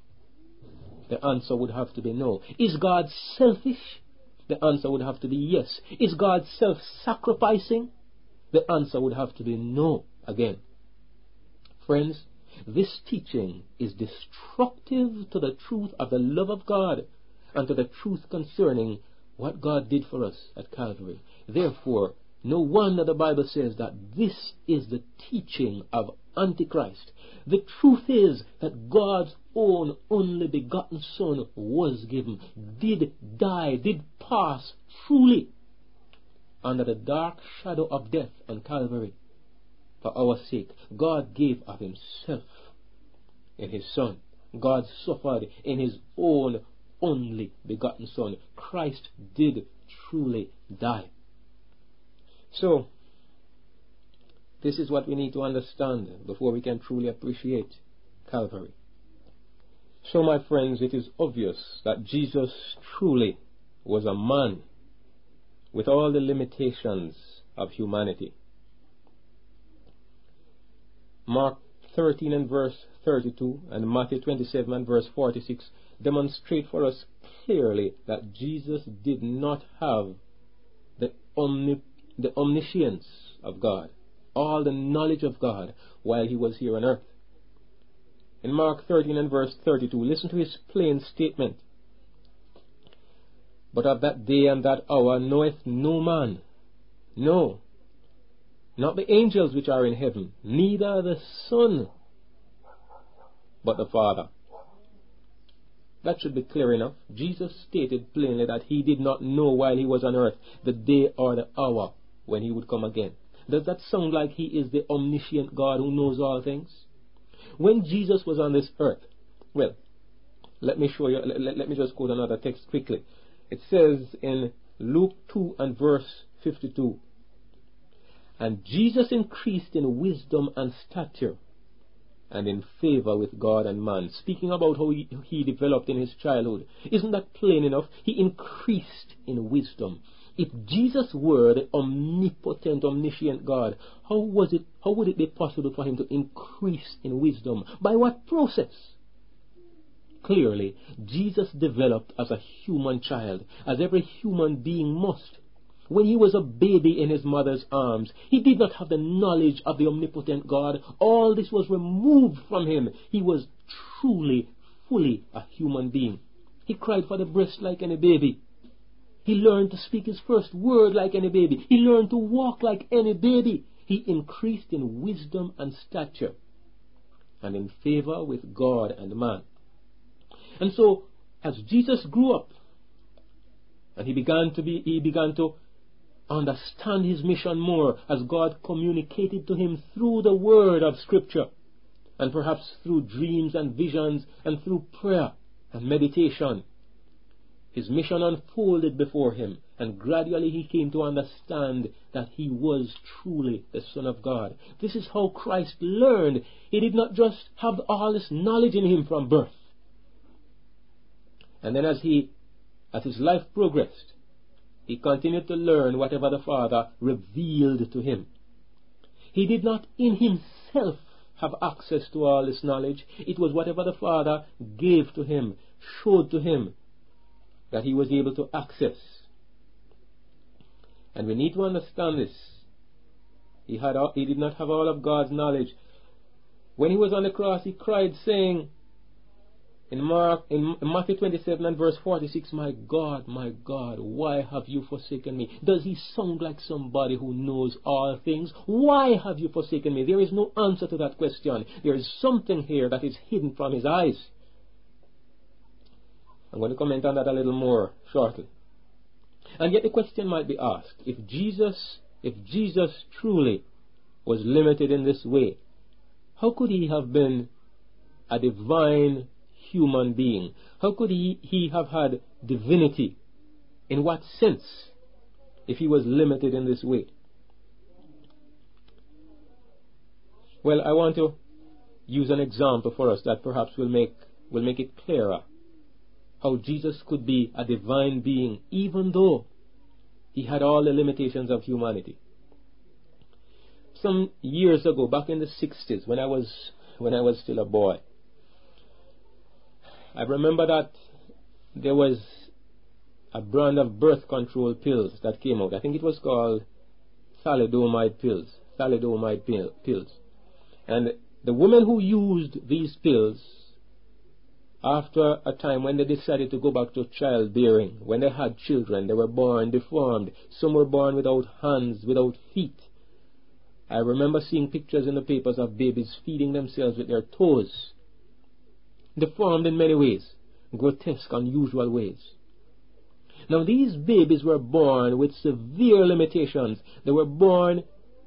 The answer would have to be no. Is God selfish? The answer would have to be yes. Is God self-sacrificing? The answer would have to be no again. Friends, this teaching is destructive to the truth of the love of God and to the truth concerning what God did for us at Calvary. Therefore, no wonder the Bible says that this is the teaching of Antichrist. The truth is that God's own only begotten Son was given, did die, did pass truly under the dark shadow of death on Calvary for our sake. God gave of himself in his Son. God suffered in his own only begotten Son. Christ did truly die. So, this is what we need to understand before we can truly appreciate Calvary. So, my friends, it is obvious that Jesus truly was a man with all the limitations of humanity. Mark 13 and verse 32 and Matthew 27 and verse 46 demonstrate for us clearly that Jesus did not have the omniscience of God, all the knowledge of God while he was here on earth. In Mark 13 and verse 32, listen to his plain statement. But of that day and that hour knoweth no man, no, not the angels which are in heaven, neither the Son, but the Father. That should be clear enough. Jesus stated plainly that he did not know while he was on earth the day or the hour when he would come again. Does that sound like he is the omniscient God who knows all things? When Jesus was on this earth, well, let me show you, let me just quote another text quickly. It says in Luke 2 and verse 52, and Jesus increased in wisdom and stature and in favor with God and man. Speaking about how he developed in his childhood. Isn't that plain enough? He increased in wisdom. If Jesus were the omnipotent, omniscient God, how would it be possible for him to increase in wisdom? By what process? Clearly, Jesus developed as a human child, as every human being must. When he was a baby in his mother's arms, he did not have the knowledge of the omnipotent God. All this was removed from him. He was truly, fully a human being. He cried for the breast like any baby. He learned to speak his first word like any baby. He learned to walk like any baby. He increased in wisdom and stature and in favor with God and man. And so, as Jesus grew up, and he began to understand his mission more as God communicated to him through the word of Scripture, and perhaps through dreams and visions and through prayer and meditation. His mission unfolded before him, and gradually he came to understand that he was truly the Son of God. This is how Christ learned. He did not just have all this knowledge in him from birth. And then as his life progressed, he continued to learn whatever the Father revealed to him. He did not in himself have access to all this knowledge. It was whatever the Father gave to him, showed to him, that he was able to access. And we need to understand this. He did not have all of God's knowledge. When he was on the cross, he cried, saying, in Matthew 27 and verse 46, my God, why have you forsaken me? Does he sound like somebody who knows all things? Why have you forsaken me? There is no answer to that question. There is something here that is hidden from his eyes. I'm going to comment on that a little more shortly. And yet the question might be asked, if Jesus truly was limited in this way, how could he have been a divine human being? How could he have had divinity? In what sense, if he was limited in this way? Well, I want to use an example for us that perhaps will make it clearer how Jesus could be a divine being even though he had all the limitations of humanity. Some years ago, back in the 60s, when I was still a boy, I remember that there was a brand of birth control pills that came out. I think it was called thalidomide pills. And the women who used these pills, after a time when they decided to go back to childbearing, when they had children, they were born deformed. Some were born without hands, without feet. I remember seeing pictures in the papers of babies feeding themselves with their toes. Deformed in many ways, grotesque, unusual ways. Now these babies were born with severe limitations. They were born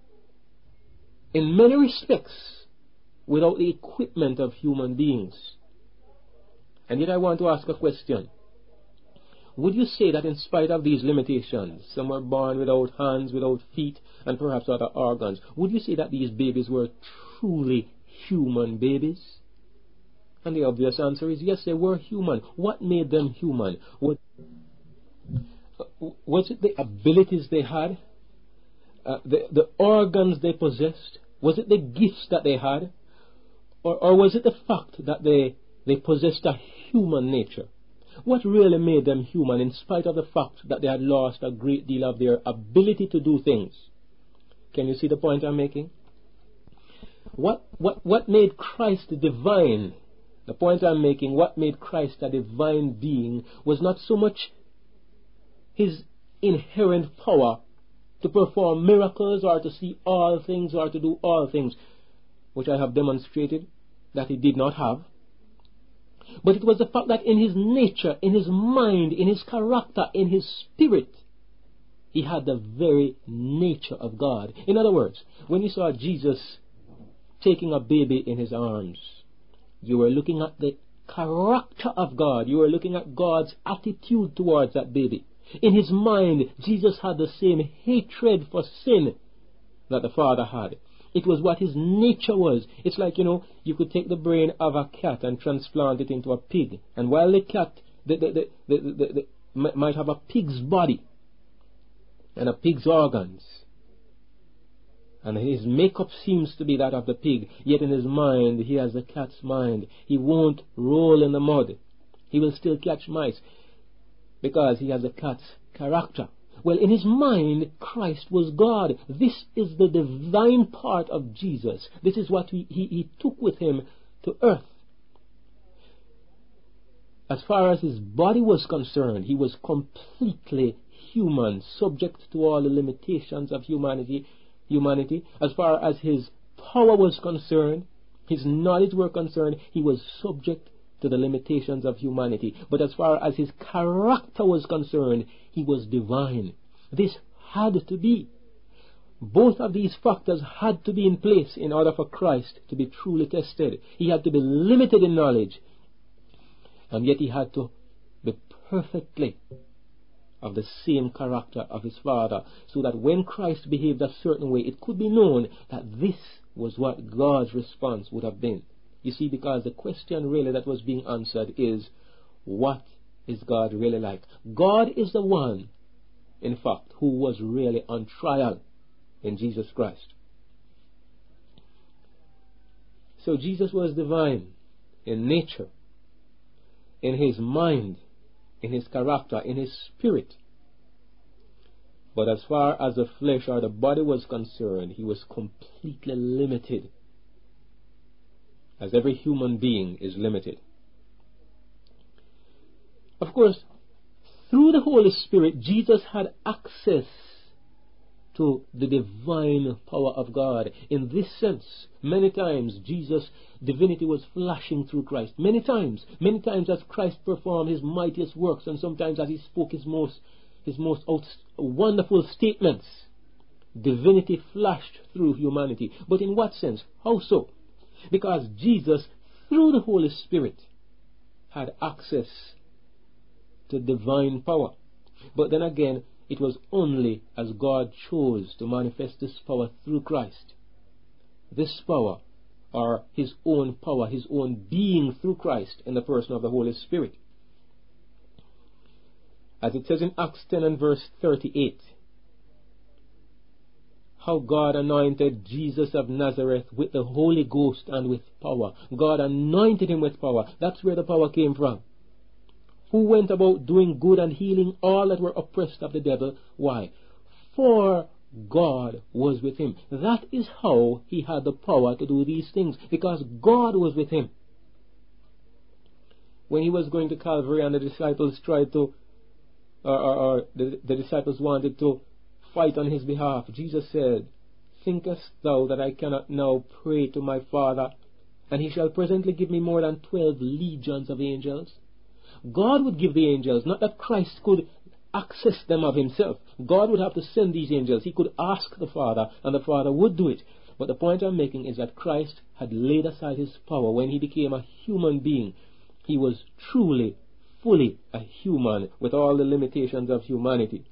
in many respects without the equipment of human beings. And yet I want to ask a question. Would you say that in spite of these limitations, some were born without hands, without feet, and perhaps other organs, would you say that these babies were truly human babies? And the obvious answer is yes, they were human. What made them human? Was it the abilities they had? The organs they possessed? Was it the gifts that they had? Or was it the fact that they possessed a human nature? What really made them human in spite of the fact that they had lost a great deal of their ability to do things? Can you see the point I'm making? What made Christ divine? The point I'm making, what made Christ a divine being was not so much his inherent power to perform miracles or to see all things or to do all things, which I have demonstrated that he did not have. But it was the fact that in his nature, in his mind, in his character, in his spirit, he had the very nature of God. In other words, when you saw Jesus taking a baby in his arms, you were looking at the character of God. You were looking at God's attitude towards that baby. In his mind, Jesus had the same hatred for sin that the Father had. It was what his nature was. It's like, you could take the brain of a cat and transplant it into a pig. And while the cat might have a pig's body and a pig's organs, and his makeup seems to be that of the pig, yet in his mind he has the cat's mind. He won't roll in the mud. He will still catch mice because he has a cat's character. Well, in his mind, Christ was God. This is the divine part of Jesus. This is what he took with him to earth. As far as his body was concerned, he was completely human, subject to all the limitations of humanity. As far as his power was concerned, his knowledge were concerned, he was subject to the limitations of humanity. But as far as his character was concerned, he was divine. This had to be. Both of these factors had to be in place in order for Christ to be truly tested. He had to be limited in knowledge, and yet he had to be perfectly of the same character of his Father, so that when Christ behaved a certain way, it could be known that this was what God's response would have been. You see, because the question really that was being answered is, what is God really like? God is the one, in fact, who was really on trial in Jesus Christ. So Jesus was divine in nature, in his mind, in his character, in his spirit. But as far as the flesh or the body was concerned, he was completely limited, as every human being is limited. Of course, through the Holy Spirit, Jesus had access to the divine power of God. In this sense, many times Jesus' divinity was flashing through Christ. Many times as Christ performed his mightiest works, and sometimes as he spoke his most wonderful statements, divinity flashed through humanity. But in what sense? How so? Because Jesus, through the Holy Spirit, had access to divine power. But then again, it was only as God chose to manifest this power through Christ. This power, or his own power, his own being through Christ in the person of the Holy Spirit. As it says in Acts 10 and verse 38, how God anointed Jesus of Nazareth with the Holy Ghost and with power. God anointed him with power. That's where the power came from. Who went about doing good and healing all that were oppressed of the devil. Why? For God was with him. That is how he had the power to do these things, because God was with him. When he was going to Calvary and the disciples tried to, the disciples wanted to fight on his behalf, Jesus said, thinkest thou that I cannot now pray to my Father, and he shall presently give me more than 12 legions of angels? God would give the angels, not that Christ could access them of himself. God would have to send these angels. He could ask the Father, and the Father would do it. But the point I'm making is that Christ had laid aside his power. When he became a human being, he was truly, fully a human with all the limitations of humanity.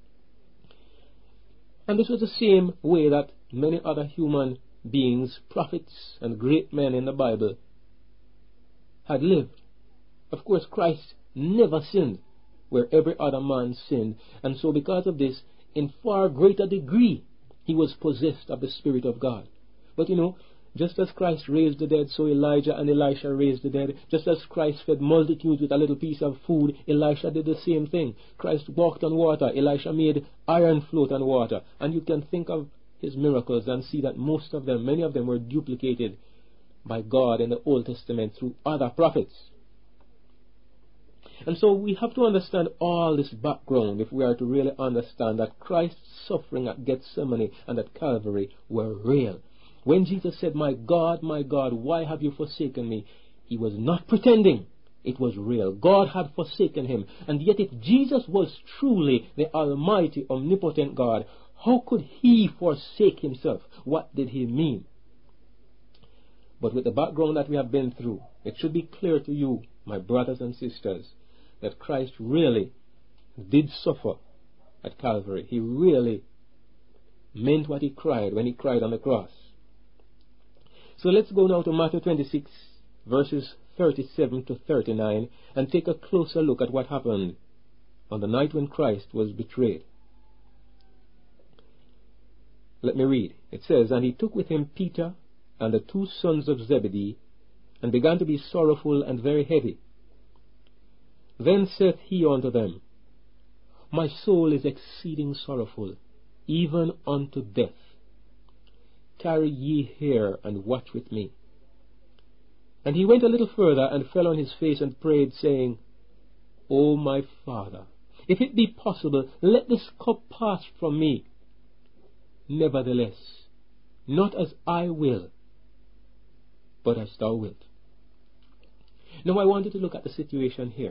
And this was the same way that many other human beings, prophets and great men in the Bible, had lived. Of course, Christ never sinned, where every other man sinned. And so because of this, in far greater degree, he was possessed of the Spirit of God. But just as Christ raised the dead, so Elijah and Elisha raised the dead. Just as Christ fed multitudes with a little piece of food, Elisha did the same thing. Christ walked on water, Elisha made iron float on water. And you can think of his miracles and see that many of them were duplicated by God in the Old Testament through other prophets. And so we have to understand all this background if we are to really understand that Christ's suffering at Gethsemane and at Calvary were real. When Jesus said, my God, why have you forsaken me?" He was not pretending. It was real. God had forsaken him. And yet if Jesus was truly the almighty, omnipotent God, how could he forsake himself? What did he mean? But with the background that we have been through, it should be clear to you, my brothers and sisters, that Christ really did suffer at Calvary. He really meant what he cried when he cried on the cross. So let's go now to Matthew 26, verses 37 to 39, and take a closer look at what happened on the night when Christ was betrayed. Let me read. It says, "And he took with him Peter and the 2 sons of Zebedee, and began to be sorrowful and very heavy. Then saith he unto them, My soul is exceeding sorrowful, even unto death. Tarry ye here, and watch with me. And he went a little further, and fell on his face, and prayed, saying, O my Father, if it be possible, let this cup pass from me. Nevertheless, not as I will, but as thou wilt." Now I want you to look at the situation here.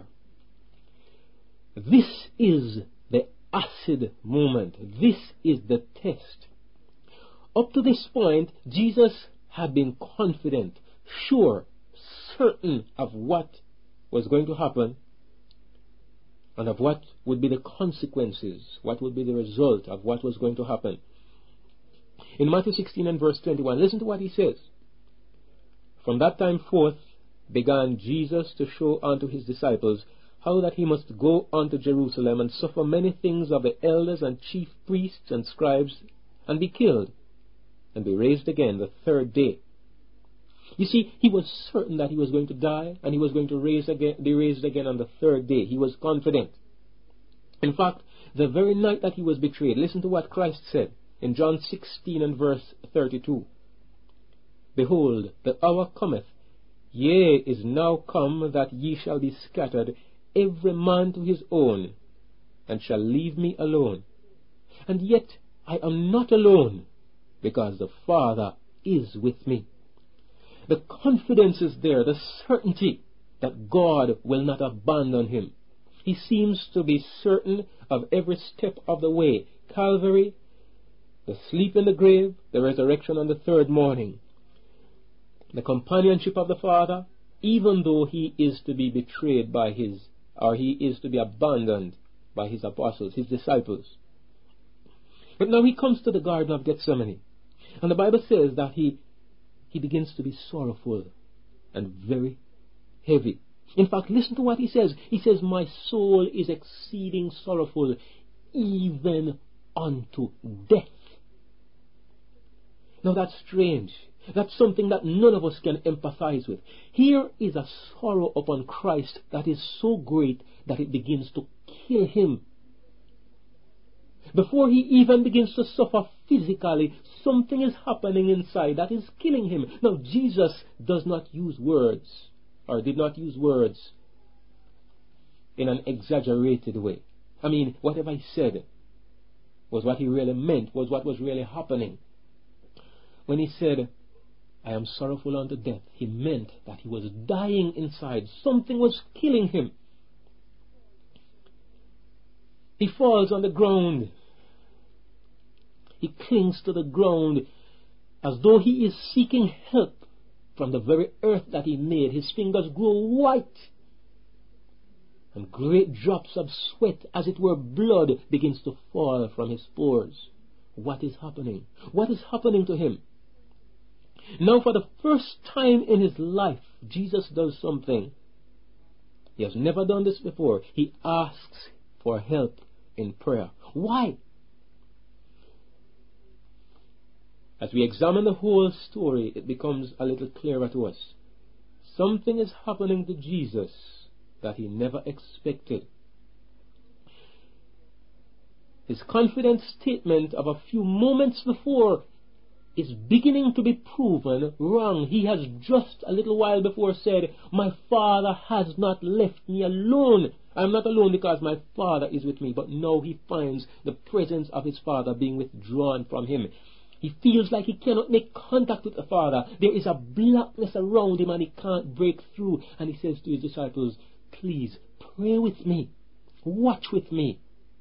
This is the acid moment. This is the test. Up to this point, Jesus had been confident, sure, certain of what was going to happen and of what would be the consequences, what would be the result of what was going to happen. In Matthew 16 and verse 21, listen to what he says. "From that time forth began Jesus to show unto his disciples how that he must go unto Jerusalem and suffer many things of the elders and chief priests and scribes, and be killed, and be raised again the 3rd day." You see, he was certain that he was going to die, and he was going to be raised again on the 3rd day. He was confident. In fact, the very night that he was betrayed, listen to what Christ said in John 16 and verse 32. "Behold, the hour cometh, yea, is now come, that ye shall be scattered, every man to his own, and shall leave me alone. And yet I am not alone, because the Father is with me." The confidence is there, the certainty that God will not abandon him. He seems to be certain of every step of the way. Calvary, the sleep in the grave, the resurrection on the 3rd morning, the companionship of the Father, even though he is to be betrayed by he is to be abandoned by his apostles, his disciples. But now he comes to the Garden of Gethsemane, and the Bible says that he begins to be sorrowful and very heavy. In fact, listen to what he says. He says, "My soul is exceeding sorrowful, even unto death." Now that's strange. That's something that none of us can empathize with. Here is a sorrow upon Christ that is so great that it begins to kill him. Before he even begins to suffer physically, something is happening inside that is killing him. Now, Jesus does not use words, or did not use words in an exaggerated way. I mean, whatever he said was what he really meant, was what was really happening. When he said, "I am sorrowful unto death," he meant that he was dying inside. Something was killing him. He falls on the ground. He clings to the ground as though he is seeking help from the very earth that he made. His fingers grow white, and great drops of sweat, as it were blood, begins to fall from his pores. What is happening? What is happening to him? Now, for the first time in his life, Jesus does something. He has never done this before. He asks for help in prayer. Why? As we examine the whole story, it becomes a little clearer to us. Something is happening to Jesus that he never expected. His confident statement of a few moments before is beginning to be proven wrong. He has just a little while before said, "My Father has not left me alone. I am not alone because my Father is with me." But now he finds the presence of his Father being withdrawn from him. He feels like he cannot make contact with the Father. There is a blackness around him and he can't break through. And he says to his disciples, "Please pray with me. Watch with me."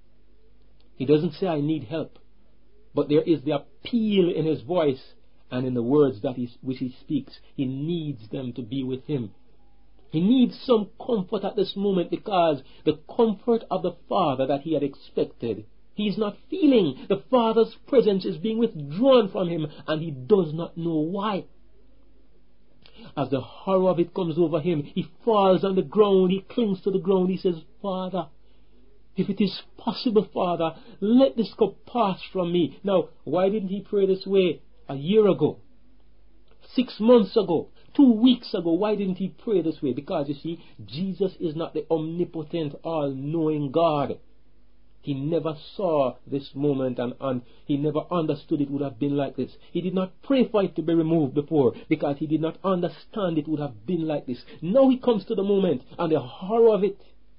He doesn't say, "I need help." But there is the appeal in his voice and in the words which he speaks. He needs them to be with him. He needs some comfort at this moment, because the comfort of the Father that he had expected, he is not feeling. The Father's presence is being withdrawn from him, and he does not know why. As the horror of it comes over him, he falls on the ground, he clings to the ground, he says, "Father, if it is possible, Father, let this cup pass from me." Now, why didn't he pray this way a year ago, 6 months ago, 2 weeks ago? Why didn't he pray this way? Because, you see, Jesus is not the omnipotent, all-knowing God. He never saw this moment, and he never understood it would have been like this. He did not pray for it to be removed before, because he did not understand it would have been like this. Now he comes to the moment, and the horror of it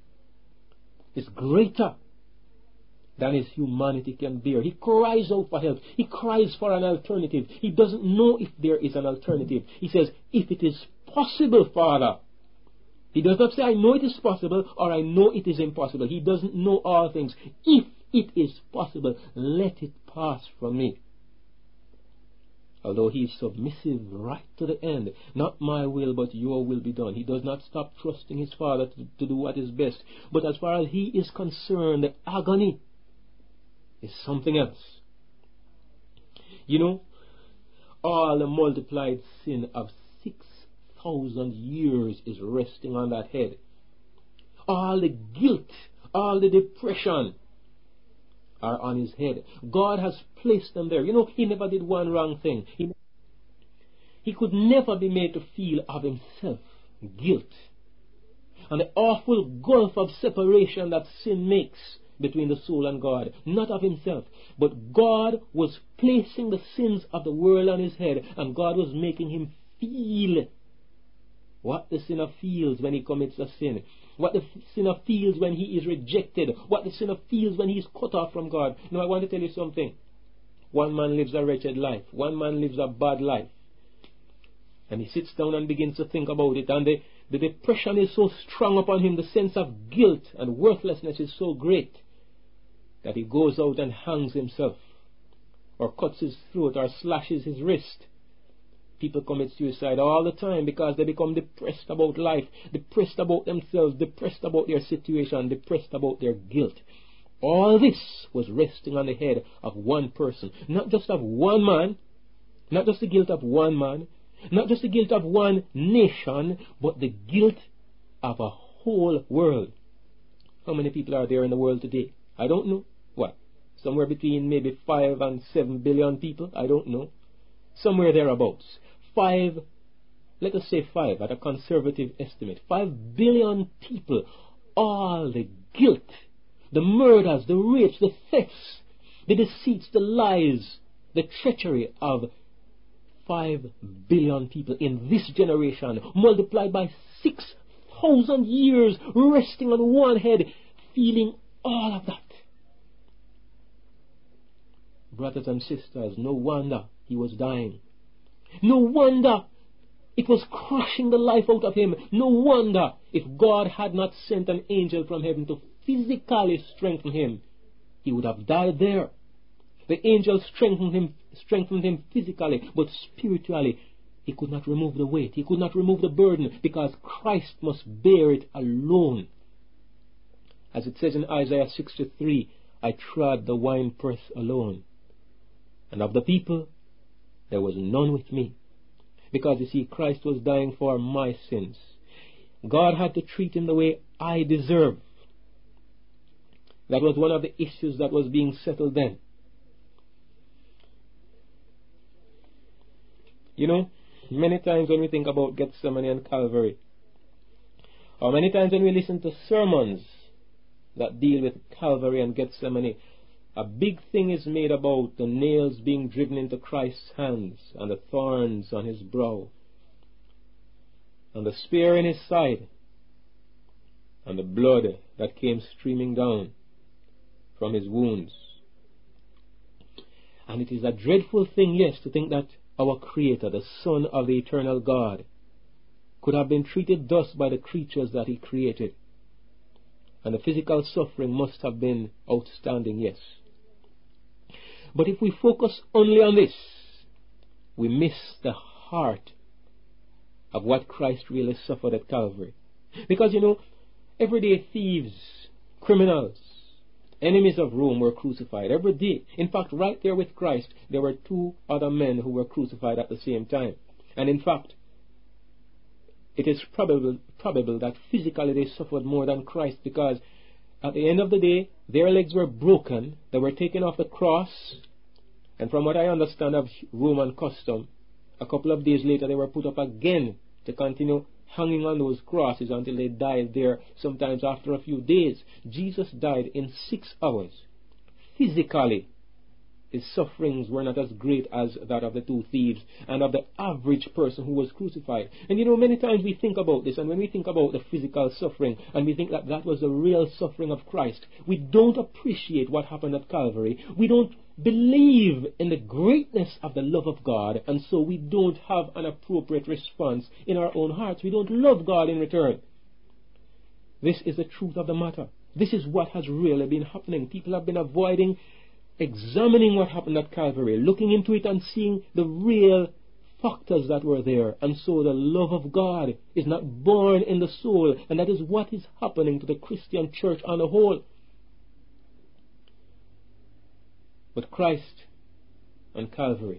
is greater than his humanity can bear. He cries out for help. He cries for an alternative. He doesn't know if there is an alternative. He says, "If it is possible, Father." He does not say, "I know it is possible," or "I know it is impossible." He doesn't know all things. If it is possible, let it pass from me. Although he is submissive right to the end, "Not my will, but your will be done." He does not stop trusting his Father to do what is best. But as far as he is concerned, the agony is something else. You know, all the multiplied sin of 6,000 years is resting on that head. All the guilt, all the depression are on his head. God has placed them there. You know, he never did one wrong thing. He could never be made to feel of himself guilt and the awful gulf of separation that sin makes between the soul and God. Not of himself, but God was placing the sins of the world on his head, and God was making him feel what the sinner feels when he commits a sin, what the sinner feels when he is rejected, what the sinner feels when he is cut off from God. Now, I want to tell you something. One man lives a wretched life. One man lives a bad life. And he sits down and begins to think about it, and the depression is so strong upon him, the sense of guilt and worthlessness is so great, that he goes out and hangs himself, or cuts his throat, or slashes his wrist. People commit suicide all the time because they become depressed about life, depressed about themselves, depressed about their situation, depressed about their guilt. All this was resting on the head of one person, not just of one man, not just the guilt of one man, not just the guilt of one nation, but the guilt of a whole world. How many people are there in the world today? I don't know. What? Somewhere between maybe 5 and 7 billion people? I don't know. Somewhere thereabouts. 5, let us say 5 at a conservative estimate. 5 billion people. All the guilt, the murders, the rapes, the thefts, the deceits, the lies, the treachery of 5 billion people in this generation, multiplied by 6,000 years, resting on one head, feeling all of that. Brothers and sisters, no wonder he was dying. No wonder it was crushing the life out of him. No wonder if God had not sent an angel from heaven to physically strengthen him, he would have died there. The angel strengthened him physically, but spiritually he could not remove the weight. He could not remove the burden, because Christ must bear it alone. As it says in Isaiah 63, "I trod the winepress alone, and of the people there was none with me." Because, you see, Christ was dying for my sins. God had to treat him the way I deserve. That was one of the issues that was being settled then. You know, many times when we think about Gethsemane and Calvary, or many times when we listen to sermons that deal with Calvary and Gethsemane, a big thing is made about the nails being driven into Christ's hands and the thorns on his brow and the spear in his side and the blood that came streaming down from his wounds. And it is a dreadful thing, yes, to think that our Creator, the Son of the eternal God, could have been treated thus by the creatures that he created. And the physical suffering must have been outstanding, yes. But if we focus only on this, we miss the heart of what Christ really suffered at Calvary. Because, you know, everyday thieves, criminals, enemies of Rome were crucified every day. In fact, right there with Christ, there were two other men who were crucified at the same time. And in fact, it is probable that physically they suffered more than Christ, because at the end of the day, their legs were broken, they were taken off the cross, and from what I understand of Roman custom, a couple of days later they were put up again to continue hanging on those crosses until they died there, sometimes after a few days. Jesus died in 6 hours. Physically, his sufferings were not as great as that of the two thieves and of the average person who was crucified. And you know, many times we think about this, and when we think about the physical suffering, and we think that that was the real suffering of Christ, we don't appreciate what happened at Calvary. We don't believe in the greatness of the love of God, and so we don't have an appropriate response in our own hearts. We don't love God in return. This is the truth of the matter. This is what has really been happening. People have been avoiding examining what happened at Calvary, looking into it and seeing the real factors that were there. And so the love of God is not born in the soul, and that is what is happening to the Christian church on the whole. But Christ on Calvary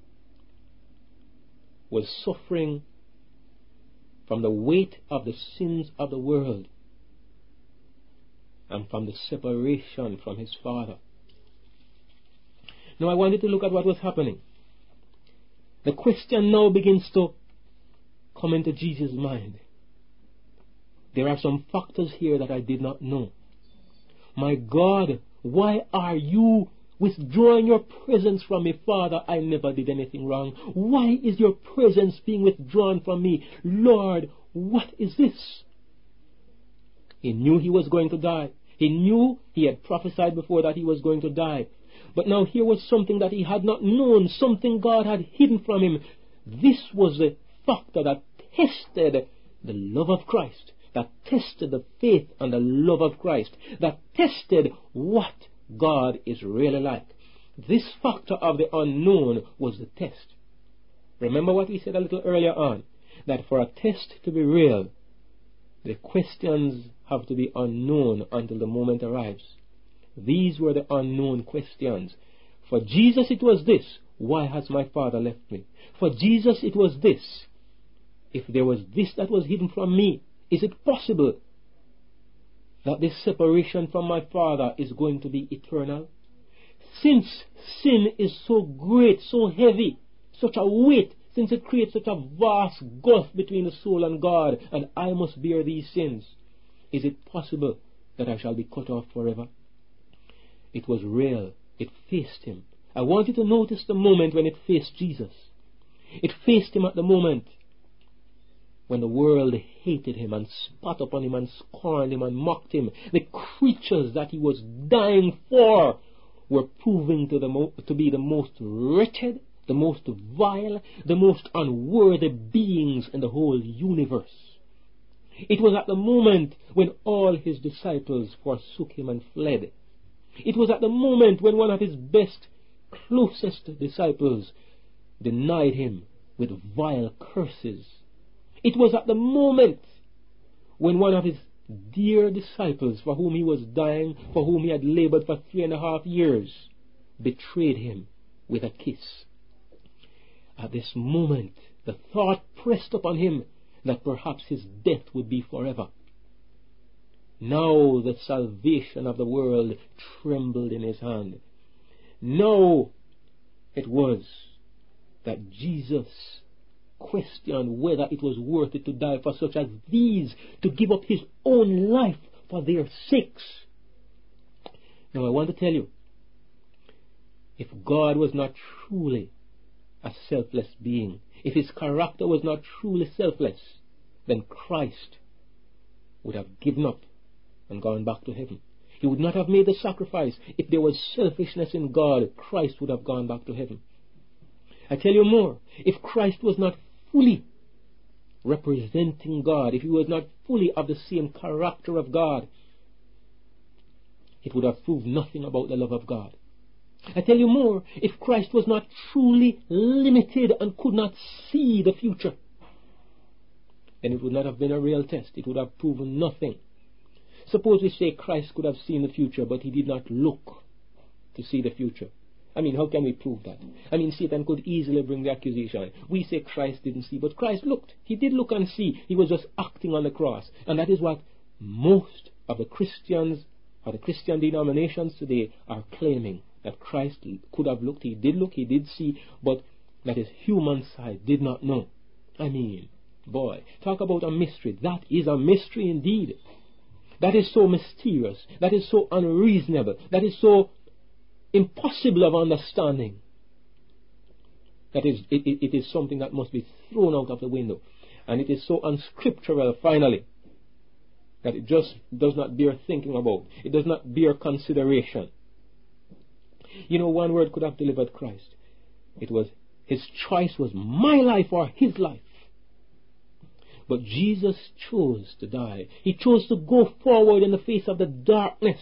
was suffering from the weight of the sins of the world and from the separation from his Father. Now I wanted to look at what was happening. The question now begins to come into Jesus' mind. There are some factors here that I did not know. My God, why are you withdrawing your presence from me? Father, I never did anything wrong. Why is your presence being withdrawn from me? Lord, what is this? He knew he was going to die. He knew, he had prophesied before that he was going to die. But now here was something that he had not known, something God had hidden from him. This was the factor that tested the love of Christ, that tested the faith and the love of Christ, that tested what God is really like. This factor of the unknown was the test. Remember what we said a little earlier on, that for a test to be real, the questions have to be unknown until the moment arrives. These were the unknown questions. For Jesus it was this: why has my Father left me? For Jesus it was this: if there was this that was hidden from me, is it possible that this separation from my Father is going to be eternal? Since sin is so great, so heavy, such a weight, since it creates such a vast gulf between the soul and God, and I must bear these sins, is it possible that I shall be cut off forever? It was real. It faced him. I want you to notice the moment when it faced Jesus. It faced him at the moment when the world hated him and spat upon him and scorned him and mocked him. The creatures that he was dying for were proving to be the most wretched, the most vile, the most unworthy beings in the whole universe. It was at the moment when all his disciples forsook him and fled. It was at the moment when one of his best, closest disciples denied him with vile curses. It was at the moment when one of his dear disciples, for whom he was dying, for whom he had labored for 3.5 years, betrayed him with a kiss. At this moment, the thought pressed upon him that perhaps his death would be forever. Now the salvation of the world trembled in his hand. Now it was that Jesus question whether it was worth it to die for such as these, to give up his own life for their sakes. Now I want to tell you, if God was not truly a selfless being, if his character was not truly selfless, then Christ would have given up and gone back to heaven. He would not have made the sacrifice. If there was selfishness in God, Christ would have gone back to heaven. I tell you more, if Christ was not fully representing God, if he was not fully of the same character of God, it would have proved nothing about the love of God. I tell you more, if Christ was not truly limited and could not see the future, then it would not have been a real test. It would have proven nothing. Suppose we say Christ could have seen the future, but he did not look to see the future. I mean, how can we prove that? I mean, Satan could easily bring the accusation. We say Christ didn't see, but Christ looked. He did look and see. He was just acting on the cross. And that is what most of the Christians or the Christian denominations today are claiming, that Christ could have looked. He did see, but that his human side did not know. I mean, boy, talk about a mystery. That is a mystery indeed. That is so mysterious. That is so unreasonable. That is so impossible of understanding. That is, it is something that must be thrown out of the window. And it is so unscriptural, finally, that it just does not bear thinking about. It does not bear consideration. You know, one word could have delivered Christ. It was, his choice was my life or his life. But Jesus chose to die. He chose to go forward in the face of the darkness,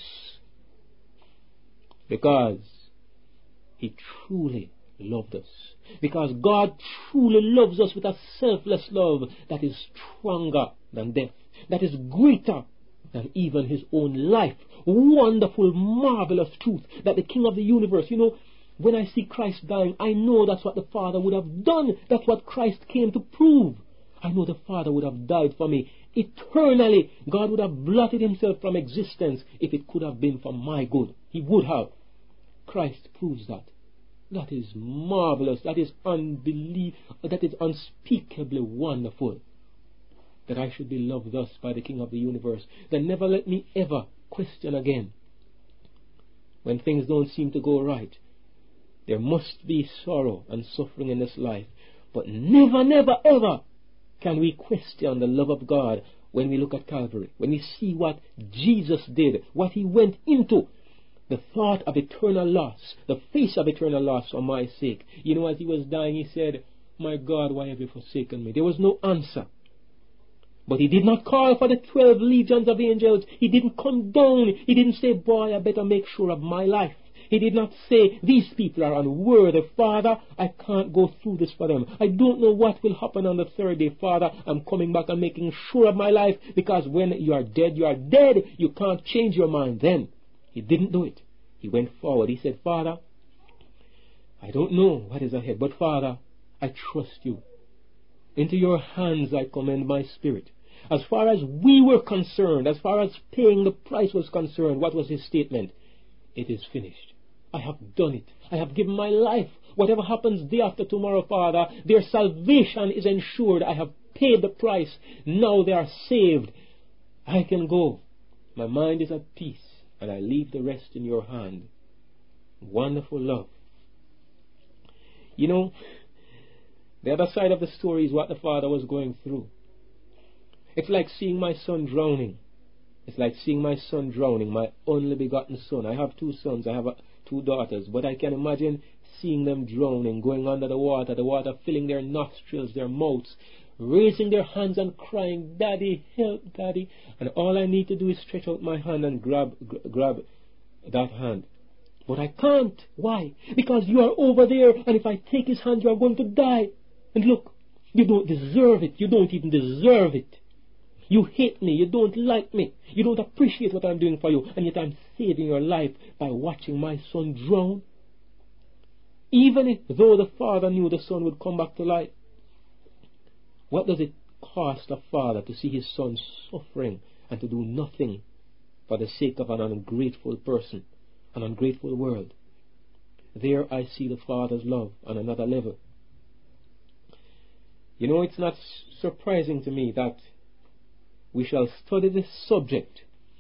because he truly loved us. Because God truly loves us with a selfless love that is stronger than death, that is greater than even his own life. Wonderful, marvelous truth that the King of the universe, you know, when I see Christ dying, I know that's what the Father would have done. That's what Christ came to prove. I know the Father would have died for me. Eternally, God would have blotted himself from existence if it could have been for my good. He would have. Christ proves that. That is marvelous. That is that is unspeakably wonderful. That I should be loved thus by the King of the universe. Then never let me ever question again. When things don't seem to go right, there must be sorrow and suffering in this life. But never, never, ever can we question the love of God when we look at Calvary, when we see what Jesus did, what he went into, the thought of eternal loss, the face of eternal loss for my sake. You know, as he was dying, he said, "My God, why have you forsaken me?" There was no answer. But he did not call for the 12 legions of angels. He didn't come down. He didn't say, "Boy, I better make sure of my life." He did not say, "These people are unworthy, Father. I can't go through this for them. I don't know what will happen on the third day, Father. I'm coming back and making sure of my life, because when you are dead, you are dead. You can't change your mind then." He didn't do it. He went forward. He said, "Father, I don't know what is ahead, but Father, I trust you. Into your hands I commend my spirit." As far as we were concerned, as far as paying the price was concerned, what was his statement? "It is finished. I have done it. I have given my life. Whatever happens day after tomorrow, Father, their salvation is ensured. I have paid the price. Now they are saved. I can go. My mind is at peace, and I leave the rest in your hand." Wonderful love. You know, the other side of the story is what the Father was going through. It's like seeing my son drowning. It's like seeing my son drowning, my only begotten son. I have 2 sons, I have 2 daughters, but I can imagine seeing them drowning, going under the water filling their nostrils, their mouths, raising their hands and crying, "Daddy, help, Daddy." And all I need to do is stretch out my hand and grab that hand. But I can't. Why? Because you are over there, and if I take his hand, you are going to die. And look, you don't deserve it. You don't even deserve it. You hate me, you don't like me, you don't appreciate what I'm doing for you, and yet I'm saving your life by watching my son drown. Even though the Father knew the son would come back to life, what does it cost a father to see his son suffering and to do nothing for the sake of an ungrateful person, an ungrateful world? There I see the Father's love on another level. You know, it's not surprising to me that we shall study this subject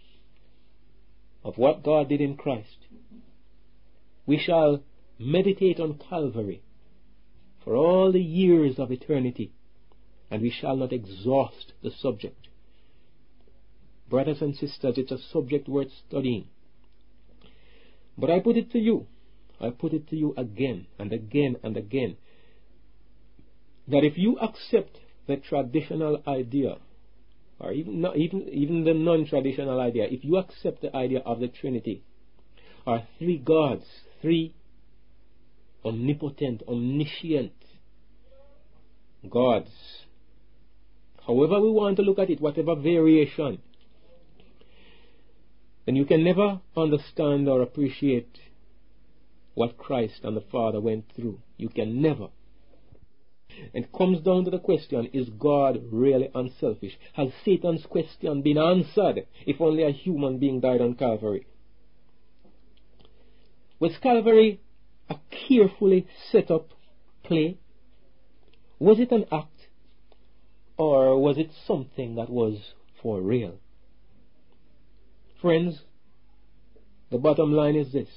of what God did in Christ. We shall meditate on Calvary for all the years of eternity, and we shall not exhaust the subject. Brothers and sisters, it's a subject worth studying. But I put it to you again and again and again, that if you accept the traditional idea, or even the non-traditional idea, if you accept the idea of the Trinity, or three gods, three omnipotent, omniscient gods, however we want to look at it, whatever variation, then you can never understand or appreciate what Christ and the Father went through. You can never. It comes down to the question, is God really unselfish? Has Satan's question been answered if only a human being died on Calvary? Was Calvary a carefully set up play? Was it an act? Or was it something that was for real? Friends, the bottom line is this.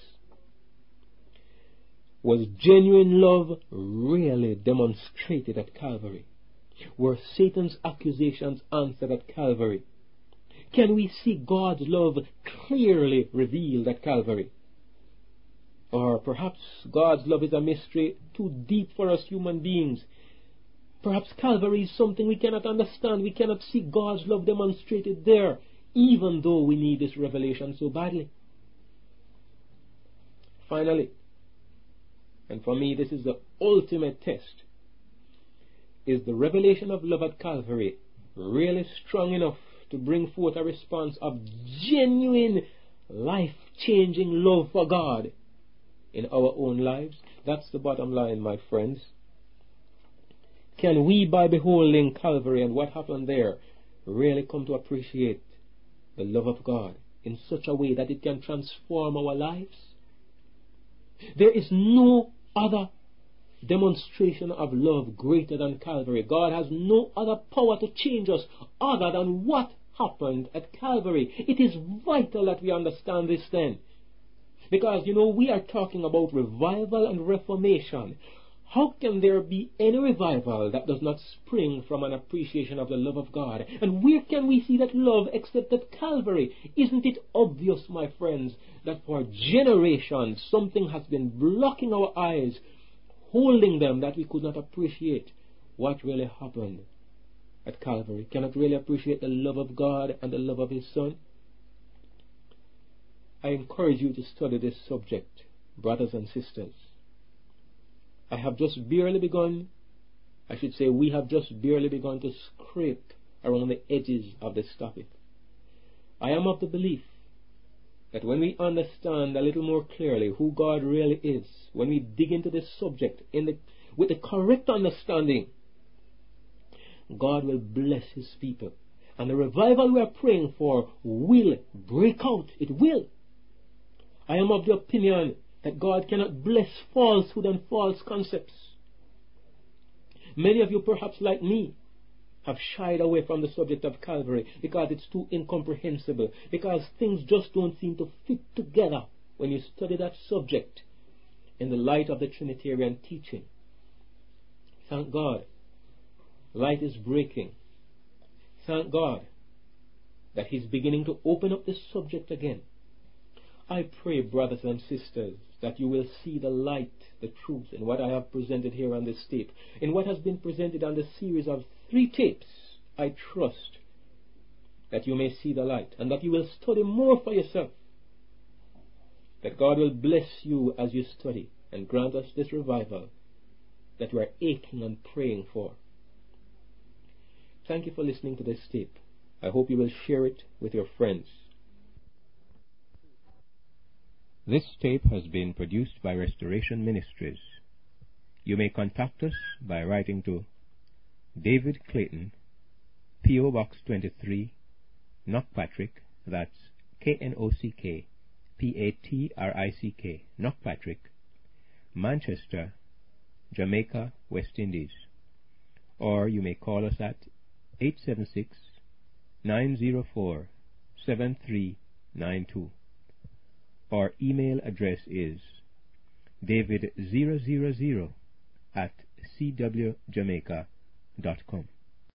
Was genuine love really demonstrated at Calvary? Were Satan's accusations answered at Calvary? Can we see God's love clearly revealed at Calvary? Or perhaps God's love is a mystery too deep for us human beings. Perhaps Calvary is something we cannot understand. We cannot see God's love demonstrated there, even though we need this revelation so badly. Finally, and for me this is the ultimate test, is the revelation of love at Calvary really strong enough to bring forth a response of genuine, life-changing love for God in our own lives? That's the bottom line, my friends. Can we, by beholding Calvary and what happened there, really come to appreciate the love of God in such a way that it can transform our lives? There is no other demonstration of love greater than Calvary. God has no other power to change us other than what happened at Calvary. It is vital that we understand this then. Because, we are talking about revival and reformation. How can there be any revival that does not spring from an appreciation of the love of God? And where can we see that love except at Calvary? Isn't it obvious, my friends, that for generations something has been blocking our eyes, holding them, that we could not appreciate what really happened at Calvary? Cannot really appreciate the love of God and the love of His Son? I encourage you to study this subject, brothers and sisters. I have just barely begun, we have just barely begun to scrape around the edges of this topic. I am of the belief that when we understand a little more clearly who God really is, when we dig into this subject with the correct understanding, God will bless His people. And the revival we are praying for will break out. It will. I am of the opinion that God cannot bless falsehood and false concepts. Many of you, perhaps like me, have shied away from the subject of Calvary because it's too incomprehensible, because things just don't seem to fit together when you study that subject in the light of the Trinitarian teaching. Thank God, light is breaking. Thank God that He's beginning to open up this subject again. I pray, brothers and sisters, that you will see the light, the truth in what I have presented here on this tape, in what has been presented on the series of 3 tapes. I trust that you may see the light and that you will study more for yourself, that God will bless you as you study and grant us this revival that we are aching and praying for. Thank you for listening to this tape. I hope you will share it with your friends. This tape has been produced by Restoration Ministries. You may contact us by writing to David Clayton, P.O. Box 23, Knockpatrick, that's Knockpatrick, Knockpatrick, Manchester, Jamaica, West Indies. or you may call us at 876-904-7392. Our email address is david000 at cwjamaica.com.